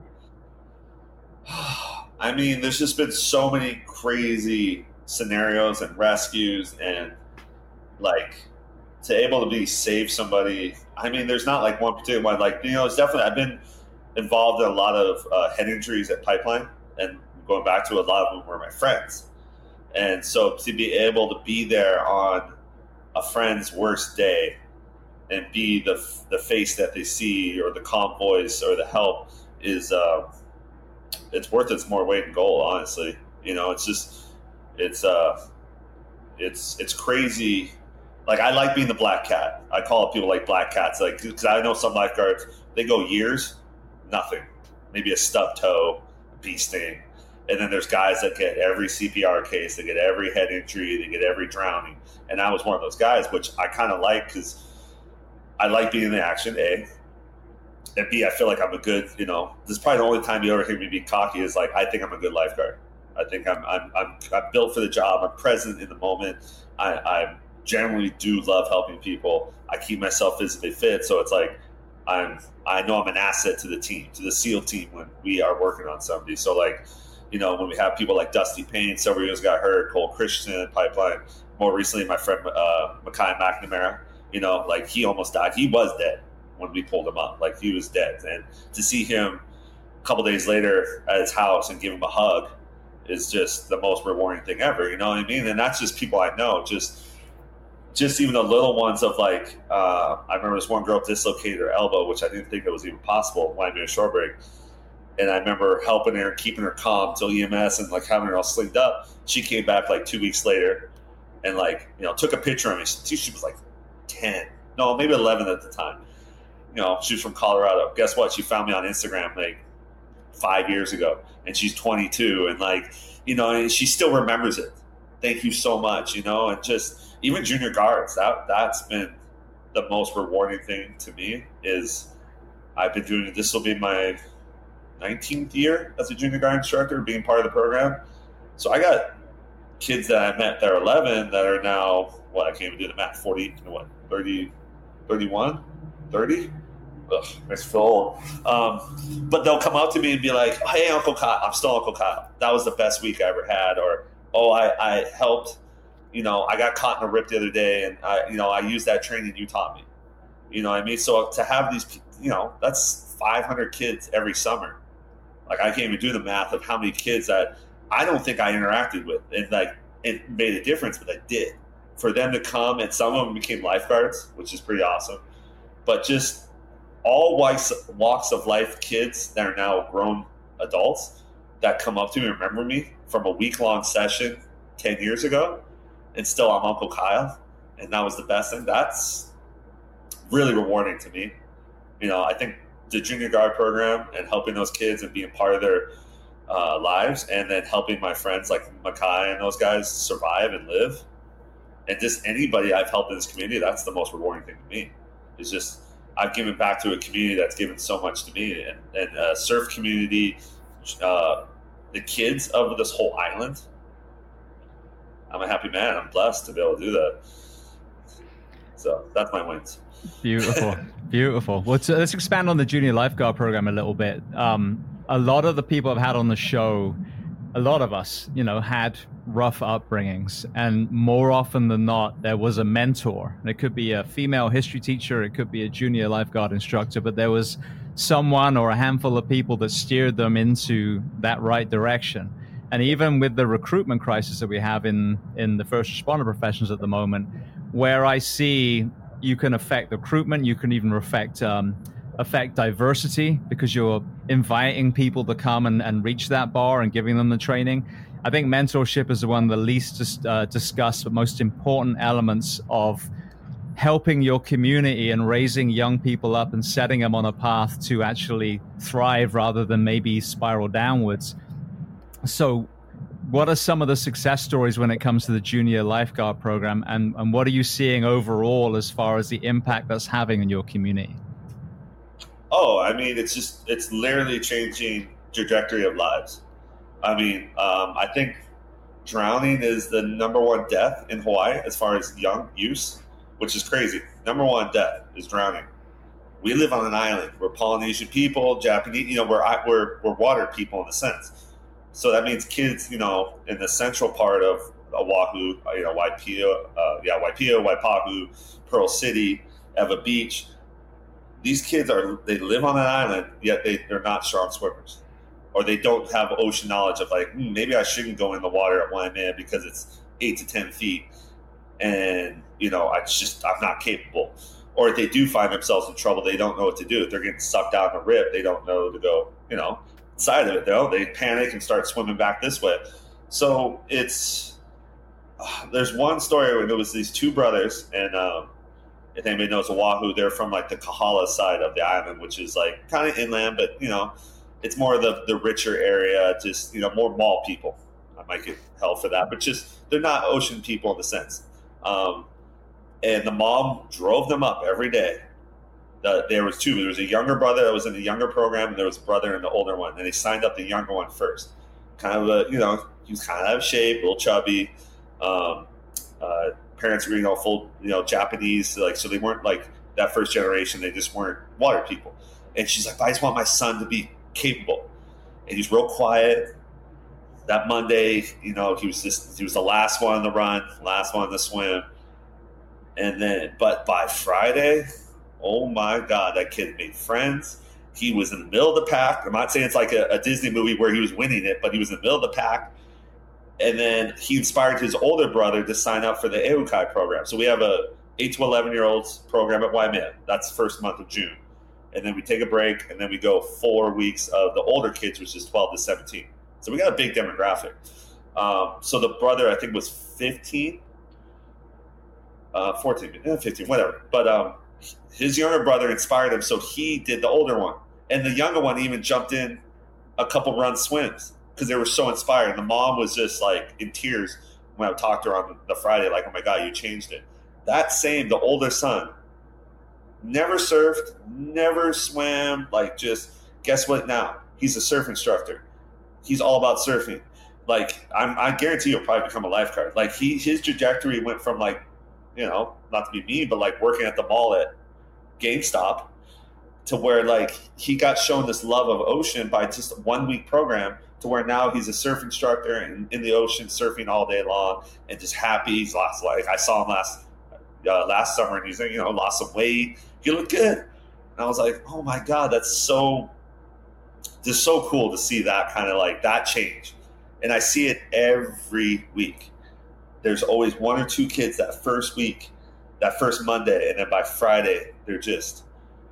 Speaker 2: I mean, there's just been so many crazy scenarios and rescues and to able to save somebody. I mean, there's not one particular one. It's definitely, I've been involved in a lot of head injuries at Pipeline, and going back to a lot of them were my friends. And so to be able to be there on a friend's worst day and be the face that they see, or the calm voice, or the help, is it's worth its more weight in gold, honestly. It's just it's crazy. I like being the black cat. I call people black cats, because I know some lifeguards, they go years, nothing, maybe a stub toe, bee sting, And then there's guys that get every CPR case, they get every head injury, they get every drowning. And I was one of those guys, which I kind of like because I like being in the action, A. And B, I feel like I'm a good, this is probably the only time you ever hear me be cocky is like, I think I'm a good lifeguard. I think I'm built for the job. I'm present in the moment. I generally do love helping people. I keep myself physically fit. So it's like, I know I'm an asset to the team, to the SEAL team when we are working on somebody. So like, when we have people like Dusty Payne, several years got hurt, Cole Christensen, Pipeline, more recently, my friend Mackay McNamara, like he almost died. He was dead when we pulled him up. Like he was dead. And to see him a couple days later at his house and give him a hug is just the most rewarding thing ever. You know what I mean? And that's just people I know. Just even the little ones of like, I remember this one girl dislocated her elbow, which I didn't think that was even possible when I made a short break. And I remember helping her, keeping her calm till EMS and like having her all slinged up. She came back like 2 weeks later and like, took a picture of me. She was like 10, no, maybe 11 at the time. She was from Colorado. Guess what? She found me on Instagram like 5 years ago and she's 22 and like, and she still remembers it. Thank you so much, and just even junior guards, that's been the most rewarding thing to me is I've been doing it. This will be my 19th year as a junior guard instructor, being part of the program. So I got kids that I met that are 11 that are now, I can't even do the math, 40, 30, 31, 30? Ugh, makes me feel old. But they'll come up to me and be like, hey, Uncle Kyle, I'm still Uncle Kyle. That was the best week I ever had. Or, I helped, I got caught in a rip the other day and I used that training you taught me. You know what I mean? So to have these, that's 500 kids every summer. Like I can't even do the math of how many kids that I don't think I interacted with and like it made a difference, but I did. For them to come and some of them became lifeguards, which is pretty awesome. But just all walks of life kids that are now grown adults that come up to me and remember me from a week-long session 10 years ago and still I'm Uncle Kyle and that was the best thing. That's really rewarding to me. I think the junior guard program and helping those kids and being part of their lives and then helping my friends like Mackay and those guys survive and live and just anybody I've helped in this community, that's the most rewarding thing to me. It's just I've given back to a community that's given so much to me and surf community, the kids of this whole island. I'm a happy man. I'm blessed to be able to do that. So that's my wins.
Speaker 3: Beautiful. Beautiful. Well, let's expand on the junior lifeguard program a little bit. A lot of the people I've had on the show, a lot of us, had rough upbringings. And more often than not, there was a mentor. And it could be a female history teacher. It could be a junior lifeguard instructor. But there was someone or a handful of people that steered them into that right direction. And even with the recruitment crisis that we have in the first responder professions at the moment, where I see you can affect recruitment, you can even affect diversity because you're inviting people to come and reach that bar and giving them the training. I think mentorship is one of the least discussed but most important elements of helping your community and raising young people up and setting them on a path to actually thrive rather than maybe spiral downwards. So what are some of the success stories when it comes to the junior lifeguard program and what are you seeing overall as far as the impact that's having in your community?
Speaker 2: I mean, it's literally changing trajectory of lives. I mean, I think drowning is the number one death in Hawaii as far as young use, which is crazy. Number one death is drowning. We live on an island. We're Polynesian people, Japanese, we're water people in a sense. So that means kids, in the central part of Oahu, Waipahu, Pearl City, Eva Beach. These kids they live on an island, yet they're not strong swimmers. Or they don't have ocean knowledge of like, maybe I shouldn't go in the water at Waimea because it's 8 to 10 feet. And, I'm not capable. Or if they do find themselves in trouble, they don't know what to do. If they're getting sucked out in a rip, they don't know to go, side of it though. They panic and start swimming back this way. So there's one story where there was these two brothers and if anybody knows Oahu, they're from like the Kahala side of the island, which is like kind of inland, but It's more the richer area, just, more mall people. I might get hell for that, but just they're not ocean people in the sense. And the mom drove them up every day. There was two. There was a younger brother that was in the younger program, and there was a brother in the older one. And they signed up the younger one first. Kind of he was kind of out of shape, a little chubby. Parents were, full, Japanese, so they weren't like that first generation. They just weren't water people. And she's like, I just want my son to be capable. And he's real quiet. That Monday, he was the last one on the run, last one on the swim. And then, but by Friday, oh my God, that kid made friends. He was in the middle of the pack. I'm not saying it's like a Disney movie where he was winning it, but he was in the middle of the pack. And then he inspired his older brother to sign up for the Ehukai program. So we have a 8 to 11-year-olds program at Waimea. That's the first month of June. And then we take a break, and then we go 4 weeks of the older kids, which is 12 to 17. So we got a big demographic. So the brother, I think, was 15. 14, 15, whatever. But his younger brother inspired him, so he did the older one. And the younger one even jumped in a couple run swims because they were so inspired. And the mom was just like in tears when I talked to her on the Friday, like, oh my God, you changed it. The older son, never surfed, never swam, like just, guess what now? He's a surf instructor. He's all about surfing. Like, I guarantee he'll probably become a lifeguard. Like, his trajectory went from like, not to be mean, but like working at the mall at GameStop to where like he got shown this love of ocean by just a 1 week program to where now he's a surf instructor and in the ocean surfing all day long and just happy. He's lost, like I saw him last summer and he's lost some weight. He looked good. And I was like, oh my God, that's so cool to see that kind of like that change. And I see it every week. There's always one or two kids that first week, that first Monday, and then by Friday, they're just,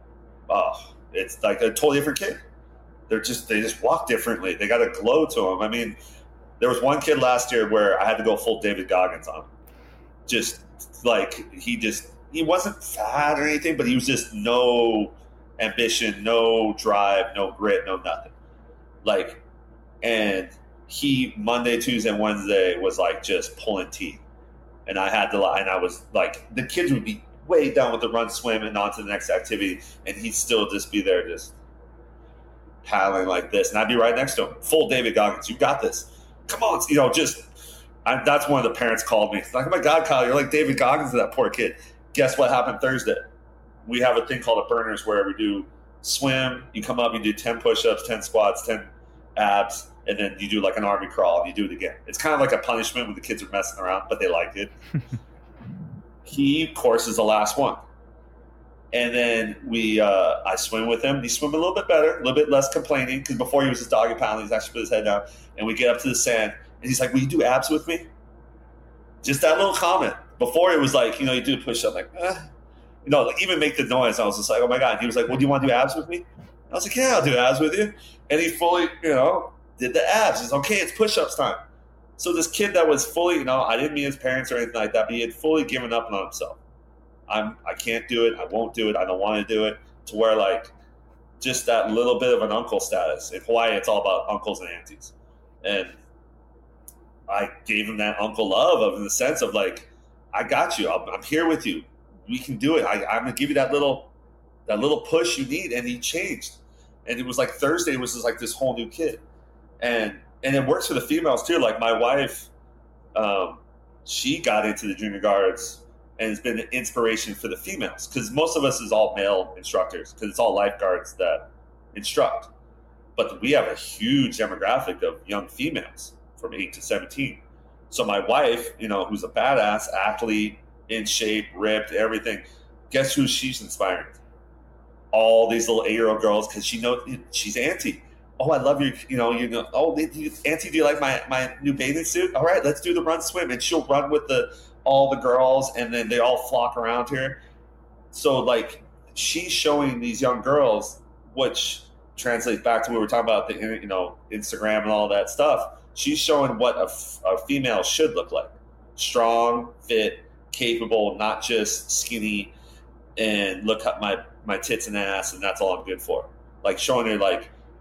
Speaker 2: it's like a totally different kid. They just walk differently. They got a glow to them. I mean, there was one kid last year where I had to go full David Goggins on him. Just like, he wasn't fat or anything, but he was just no ambition, no drive, no grit, no nothing. Like, and he Monday, Tuesday, and Wednesday was like just pulling teeth. And I had to lie, and I was like, the kids would be way down with the run, swim, and on to the next activity, and he'd still just be there just paddling like this. And I'd be right next to him, full David Goggins, you got this. Come on, that's one of the parents called me. It's like, oh my God, Kyle, you're like David Goggins to that poor kid. Guess what happened Thursday? We have a thing called a burners where we do swim, you come up, you do 10 push-ups, 10 squats, 10 abs, and then you do like an army crawl and you do it again. It's kind of like a punishment when the kids are messing around, but they liked it. He, of course, is the last one. And then I swim with him. He swim a little bit better, a little bit less complaining, because before he was just doggy paddling, he's actually put his head down. And we get up to the sand, and he's like, will you do abs with me? Just that little comment. Before it was like, you do the push-up, like, like even make the noise. I was just like, oh my God. He was like, well, do you want to do abs with me? I was like, yeah, I'll do abs with you. And he fully, did the abs. He's okay, it's push-ups time. So this kid that was fully, I didn't mean his parents or anything like that, but he had fully given up on himself. I can't do it. I won't do it. I don't want to do it. To where like just that little bit of an uncle status. In Hawaii, it's all about uncles and aunties. And I gave him that uncle love in the sense of like, I got you. I'm here with you. We can do it. I'm going to give you that little push you need. And he changed. And it was like Thursday was just like this whole new kid. And it works for the females too. Like my wife, she got into the junior guards and has been an inspiration for the females because most of us is all male instructors because it's all lifeguards that instruct. But we have a huge demographic of young females from 8 to 17. So my wife, who's a badass athlete, in shape, ripped, everything, guess who she's inspiring? All these little 8-year-old girls because she knows she's auntie. Oh, I love you. Oh, auntie, do you like my new bathing suit? All right, let's do the run swim. And she'll run with all the girls, and then they all flock around here. So, like, she's showing these young girls, which translates back to what we were talking about, the Instagram and all that stuff. She's showing what a female should look like. Strong, fit, capable, not just skinny, and look at my tits and ass, and that's all I'm good for. Like, showing her, like,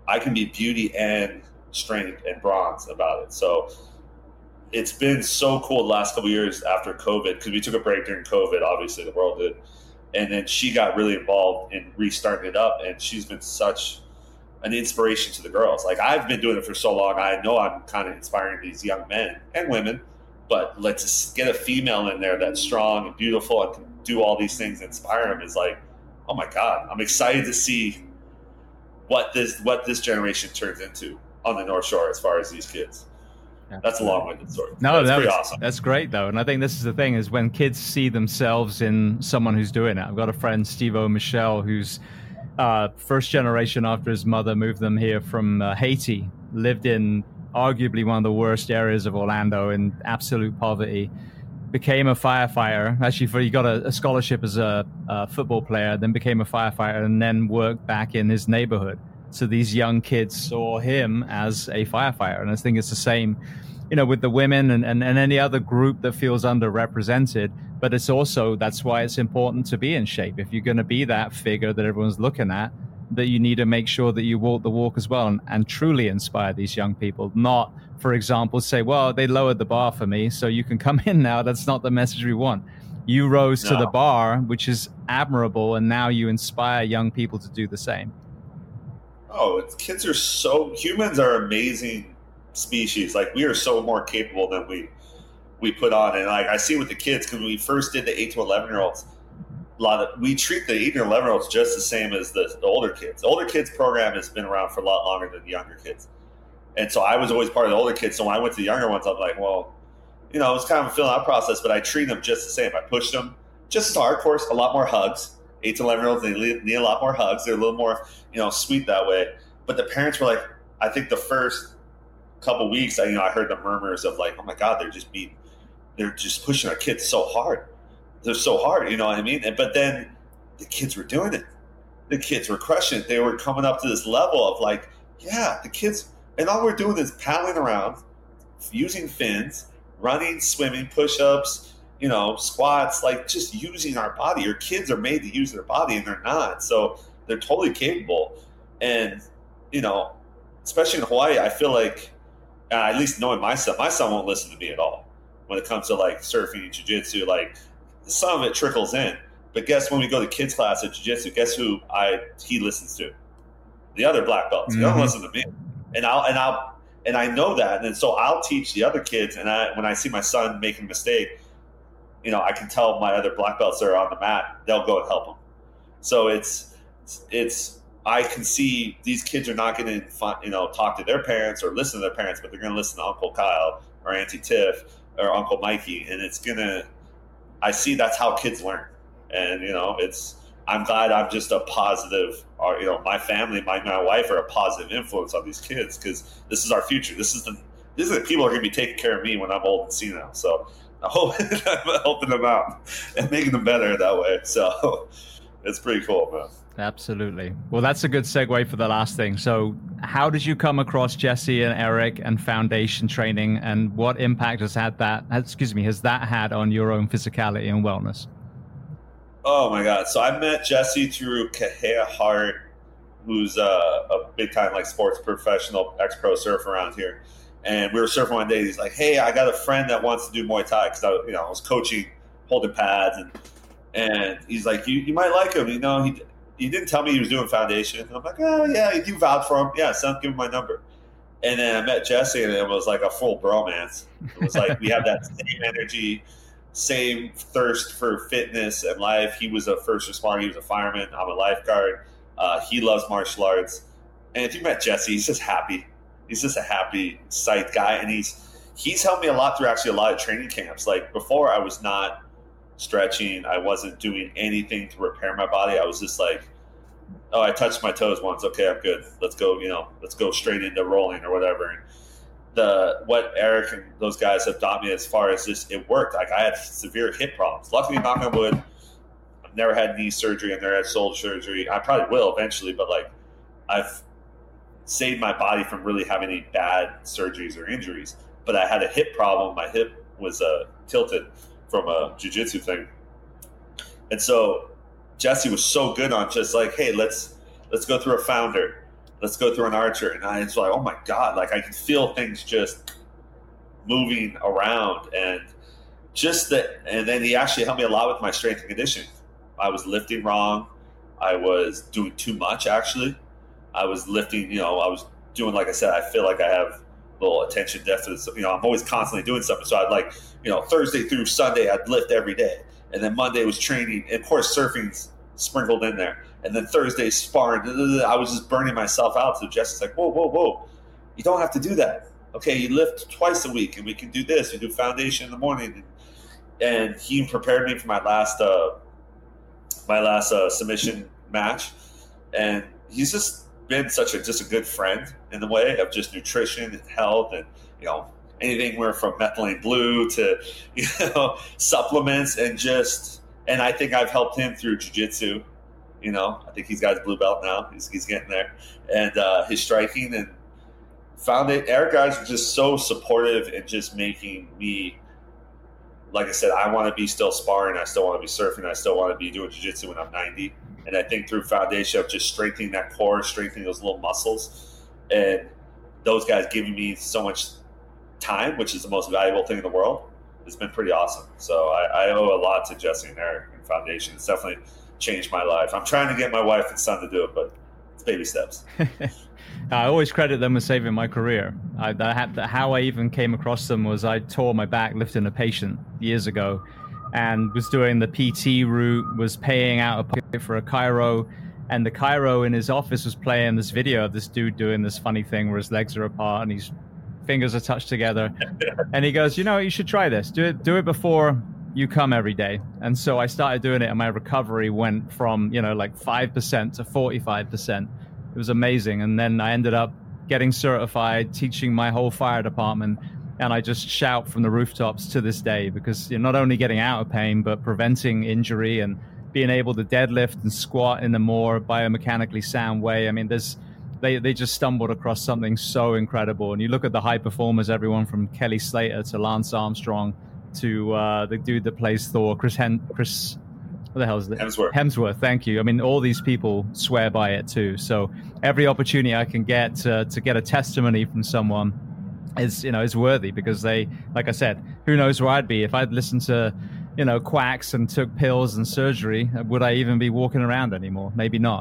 Speaker 2: I can be beauty and strength and bronze about it. So it's been so cool the last couple of years after COVID, because we took a break during COVID, obviously the world did. And then she got really involved in restarting it up, and she's been such an inspiration to the girls. Like, I've been doing it for so long, I know I'm kind of inspiring these young men and women, but let's just get a female in there that's strong and beautiful and can do all these things and inspire them is like, oh my God, I'm excited to see what this generation turns into on the North Shore as far as these kids. Yeah. That's a long-winded story.
Speaker 3: No, that's pretty awesome. That's great, though. And I think this is the thing, is when kids see themselves in someone who's doing it. I've got a friend, Steve O'Michelle, who's first generation after his mother moved them here from Haiti, lived in arguably one of the worst areas of Orlando in absolute poverty, became a firefighter. Actually, he got a scholarship as a football player, then became a firefighter, and then worked back in his neighborhood. So these young kids saw him as a firefighter. And I think it's the same, with the women and any other group that feels underrepresented. But it's also, that's why it's important to be in shape. If you're going to be that figure that everyone's looking at, that you need to make sure that you walk the walk as well and truly inspire these young people. Not, for example, say, well, they lowered the bar for me, so you can come in now. That's not the message we want. You rose to the bar, which is admirable, and now you inspire young people to do the same.
Speaker 2: Oh, humans are amazing species. Like, we are so more capable than we put on. And like, I see with the kids, because when we first did the 8 to 11-year-olds, we treat the 8 and 11-year-olds just the same as the older kids. The older kids program has been around for a lot longer than the younger kids. And so I was always part of the older kids. So when I went to the younger ones, I'm like, well, it was kind of a filling out process, but I treat them just the same. I pushed them just as hard, of course, a lot more hugs. 8 to 11-year-olds, they need a lot more hugs. They're a little more, sweet that way. But the parents were like, I think the first couple weeks, I heard the murmurs of like, oh my God, they're just pushing our kids so hard. They're so hard, you know what I mean? But then the kids were doing it. The kids were crushing it. They were coming up to this level of like, yeah, the kids, and all we're doing is paddling around, using fins, running, swimming, push-ups, squats, like just using our body. Your kids are made to use their body, and they're not. So they're totally capable. And, especially in Hawaii, I feel like, at least knowing my son won't listen to me at all when it comes to like surfing and jiu-jitsu. Like, some of it trickles in. But guess when we go to kids class at jiu-jitsu, guess who he listens to? The other black belts. He don't listen to me. And I know that. And so I'll teach the other kids. And when I see my son making a mistake, I can tell my other black belts that are on the mat, they'll go and help him. So I can see these kids are not going to, talk to their parents or listen to their parents, but they're going to listen to Uncle Kyle or Auntie Tiff or Uncle Mikey. And I see that's how kids learn. And, I'm glad I'm just a positive, my family, my wife are a positive influence on these kids, because this is our future. This is the people who are going to be taking care of me when I'm old and senile. So I'm helping them out and making them better that way. So it's pretty cool, man.
Speaker 3: Absolutely. Well, that's a good segue for the last thing. So how did you come across Jesse and Eric and foundation training, and what impact has that had on your own physicality and wellness?
Speaker 2: Oh my God. So I met Jesse through Kahea Hart, who's a big time like sports professional, ex-pro surfer around here. And we were surfing one day. He's like, hey, I got a friend that wants to do Muay Thai, because I was coaching, holding pads, and he's like, you might like him. He didn't tell me he was doing foundation. And I'm like, oh yeah, you vouch for him. Yeah, son, give him my number. And then I met Jesse, and it was like a full bromance. It was like we have that same energy, same thirst for fitness and life. He was a first responder. He was a fireman. I'm a lifeguard. He loves martial arts. And if you met Jesse, he's just happy. He's just a happy sight guy. And he's helped me a lot through actually a lot of training camps. Like, before, I was not stretching. I wasn't doing anything to repair my body. I was just like, oh, I touched my toes once. Okay, I'm good. Let's go straight into rolling or whatever. And what Eric and those guys have taught me, as far as this, it worked. Like, I had severe hip problems. Luckily, knock on wood, I've never had knee surgery. I've never had shoulder surgery. I probably will eventually, but like, I've saved my body from really having any bad surgeries or injuries. But I had a hip problem. My hip was tilted from a jiu-jitsu thing. And so Jesse was so good on just like, hey, let's go through a founder. let's go through an archer. And I was like, oh my God, like I could feel things just moving around, and and then he actually helped me a lot with my strength and conditioning. I was lifting wrong. I was doing too much, actually. I was lifting, I was doing, like I said, I feel like I have a little attention deficit. I'm always constantly doing something. So I'd like, Thursday through Sunday, I'd lift every day. And then Monday was training. And of course, surfing's sprinkled in there. And then Thursday, sparring. I was just burning myself out. So Jesse's like, whoa. You don't have to do that. Okay, you lift twice a week, and we can do this. You do foundation in the morning. And he prepared me for my last submission match. And he's just been such a good friend in the way of just nutrition and health, and anything where from methylene blue to supplements, and I think I've helped him through jiu-jitsu. I think he's got his blue belt now. He's getting there, and his striking, and found it. Eric guys were just so supportive and just making me, like I said, I want to be still sparring. I still want to be surfing. I still want to be doing jiu-jitsu when I'm 90. And I think through foundation of just strengthening that core, strengthening those little muscles, and those guys giving me so much time, which is the most valuable thing in the world, it's been pretty awesome. So I owe a lot to Jesse and Eric and foundation. It's definitely changed my life. I'm trying to get my wife and son to do it, but it's baby steps.
Speaker 3: I always credit them with saving my career. How I even came across them was I tore my back lifting a patient years ago, and was doing the PT route, was paying out of pocket for a chiro, and the chiro in his office was playing this video of this dude doing this funny thing where his legs are apart and his fingers are touched together. And he goes, you should try this. Do it before you come every day. And so I started doing it, and my recovery went from, like 5% to 45%. It was amazing. And then I ended up getting certified, teaching my whole fire department. And I just shout from the rooftops to this day, because you're not only getting out of pain, but preventing injury and being able to deadlift and squat in a more biomechanically sound way. I mean, they just stumbled across something so incredible. And you look at the high performers, everyone from Kelly Slater to Lance Armstrong to the dude that plays Thor, Chris, what the hell is it? Hemsworth, thank you. I mean, all these people swear by it too. So every opportunity I can get to get a testimony from someone is worthy, because they, like I said, who knows where I'd be if I'd listened to, quacks and took pills and surgery. Would I even be walking around anymore? Maybe not.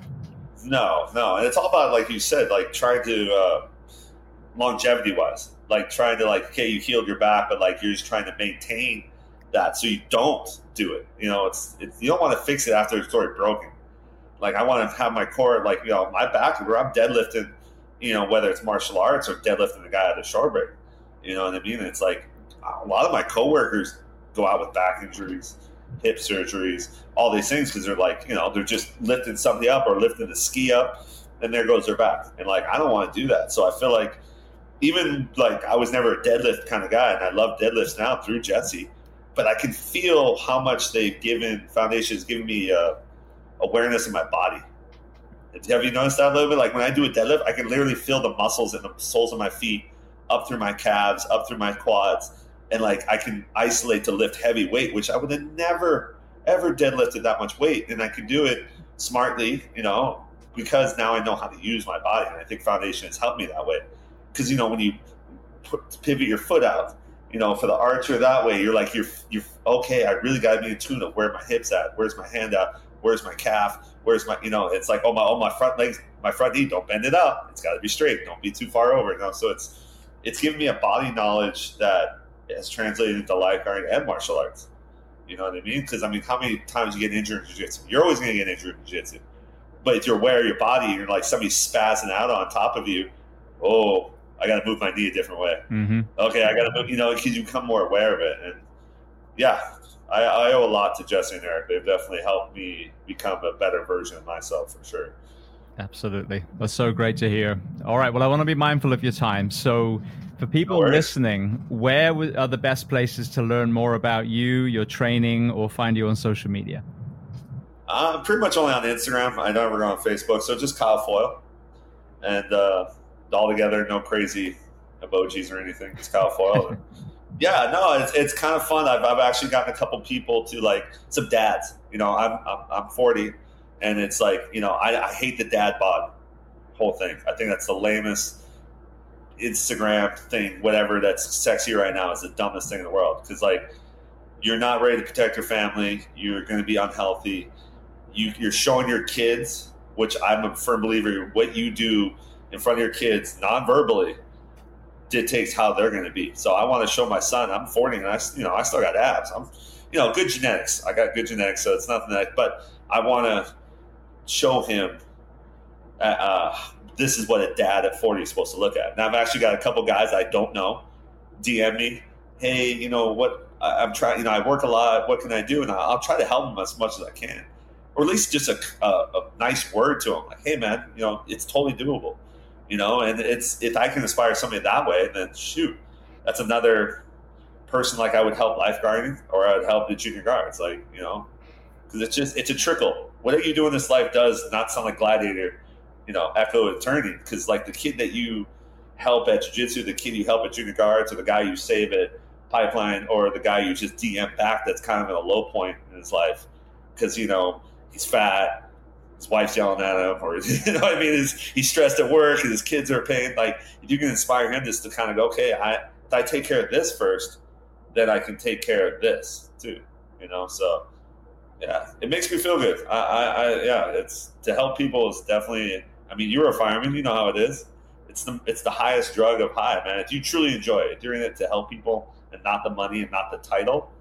Speaker 2: No. And it's all about, like you said, like trying to, longevity wise, like trying to okay, you healed your back, but like you're just trying to maintain that so you don't do it. It's you don't want to fix it after it's already broken. Like I want to have my core, my back where I'm deadlifting, whether it's martial arts or deadlifting the guy at a shore break. You know what I mean? It's like a lot of my coworkers go out with back injuries, hip surgeries, all these things, because they're they're just lifting something up or lifting the ski up, and there goes their back. And I don't want to do that. So I feel like even I was never a deadlift kind of guy, and I love deadlifts now through Jesse, but I can feel how much foundation has given me awareness in my body. Have you noticed that a little bit? Like when I do a deadlift, I can literally feel the muscles in the soles of my feet up through my calves, up through my quads. And I can isolate to lift heavy weight, which I would have never, ever deadlifted that much weight. And I can do it smartly, because now I know how to use my body. And I think foundation has helped me that way. Because, when you pivot your foot out, for the archer that way, you're you're okay, I really got to be in tune of where my hip's at. Where's my hand out? Where's my calf? Where's my, it's like, my front legs, my front knee, don't bend it up. It's got to be straight. Don't be too far over. So it's given me a body knowledge that has translated into lifeguarding and martial arts. You know what I mean? Because, how many times you get injured in jiu-jitsu? You're always going to get injured in jiu-jitsu. But if you're aware of your body, you're like somebody spazzing out on top of you, oh, I got to move my knee a different way. Mm-hmm. Okay, I got to move, because you become more aware of it. And, yeah, I owe a lot to Jesse and Eric. They've definitely helped me become a better version of myself, for sure.
Speaker 3: Absolutely. That's so great to hear. All right. Well, I want to be mindful of your time. So for people listening, where are the best places to learn more about you, your training, or find you on social media?
Speaker 2: Pretty much only on Instagram. I never go on Facebook. So just Kyle Foyle. And all together, no crazy emojis or anything. Just Kyle Foyle. Yeah, no, it's kind of fun. I've actually gotten a couple people to some dads. I'm 40. And it's I hate the dad bod. whole thing. I think that's the lamest Instagram thing, whatever that's sexy right now, is the dumbest thing in the world. Because like, you're not ready to protect your family. You're going to be unhealthy. You're showing your kids, which I'm a firm believer, what you do in front of your kids non-verbally dictates how they're going to be. So I want to show my son. I'm 40 and I still got abs. I'm, good genetics. I got good genetics, so it's nothing that. But I want to show him this is what a dad at 40 is supposed to look at. Now I've actually got a couple guys I don't know DM me, hey, what I'm trying. I work a lot. What can I do? And I'll try to help them as much as I can, or at least just a nice word to them, like, hey man, it's totally doable. And it's, if I can inspire somebody that way, then shoot, that's another person like I would help lifeguarding, or I would help the junior guards, like, because it's a trickle. Whatever you do in this life does not sound like Gladiator, echo eternity. Because like the kid that you help at jiu-jitsu, the kid you help at junior guards, or the guy you save at Pipeline, or the guy you just DM back that's kind of at a low point in his life because, he's fat, his wife's yelling at him, or he's stressed at work and his kids are paying. Like, if you can inspire him just to kind of go, okay, if I take care of this first, then I can take care of this too. So yeah, it makes me feel good. It's to help people is definitely. You're a fireman, you know how it is. It's the highest drug of high, man. If you truly enjoy it, doing it to help people and not the money and not the title,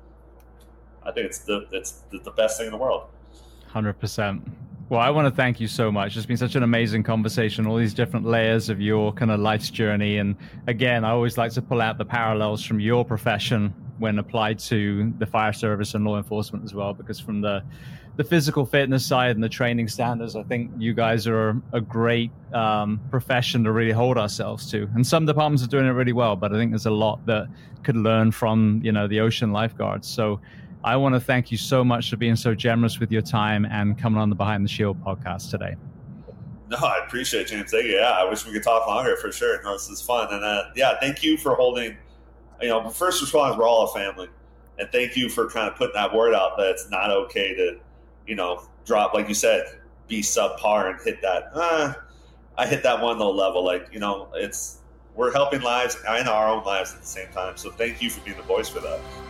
Speaker 2: I think it's the best thing in the world.
Speaker 3: 100%. Well, I want to thank you so much. It's been such an amazing conversation, all these different layers of your kind of life's journey. And again, I always like to pull out the parallels from your profession when applied to the fire service and law enforcement as well, because from the physical fitness side and the training standards, I think you guys are a great profession to really hold ourselves to. And some departments are doing it really well, but I think there's a lot that could learn from, the ocean lifeguards. So I want to thank you so much for being so generous with your time and coming on the Behind the Shield podcast today.
Speaker 2: No, I appreciate it, James. Thank you. Yeah, I wish we could talk longer for sure. No, this is fun. And thank you for holding, first responders, we're all a family. And thank you for kind of putting that word out that it's not okay to, drop, like you said, be subpar and hit that. I hit that one low level. Like, we're helping lives and our own lives at the same time. So thank you for being the voice for that.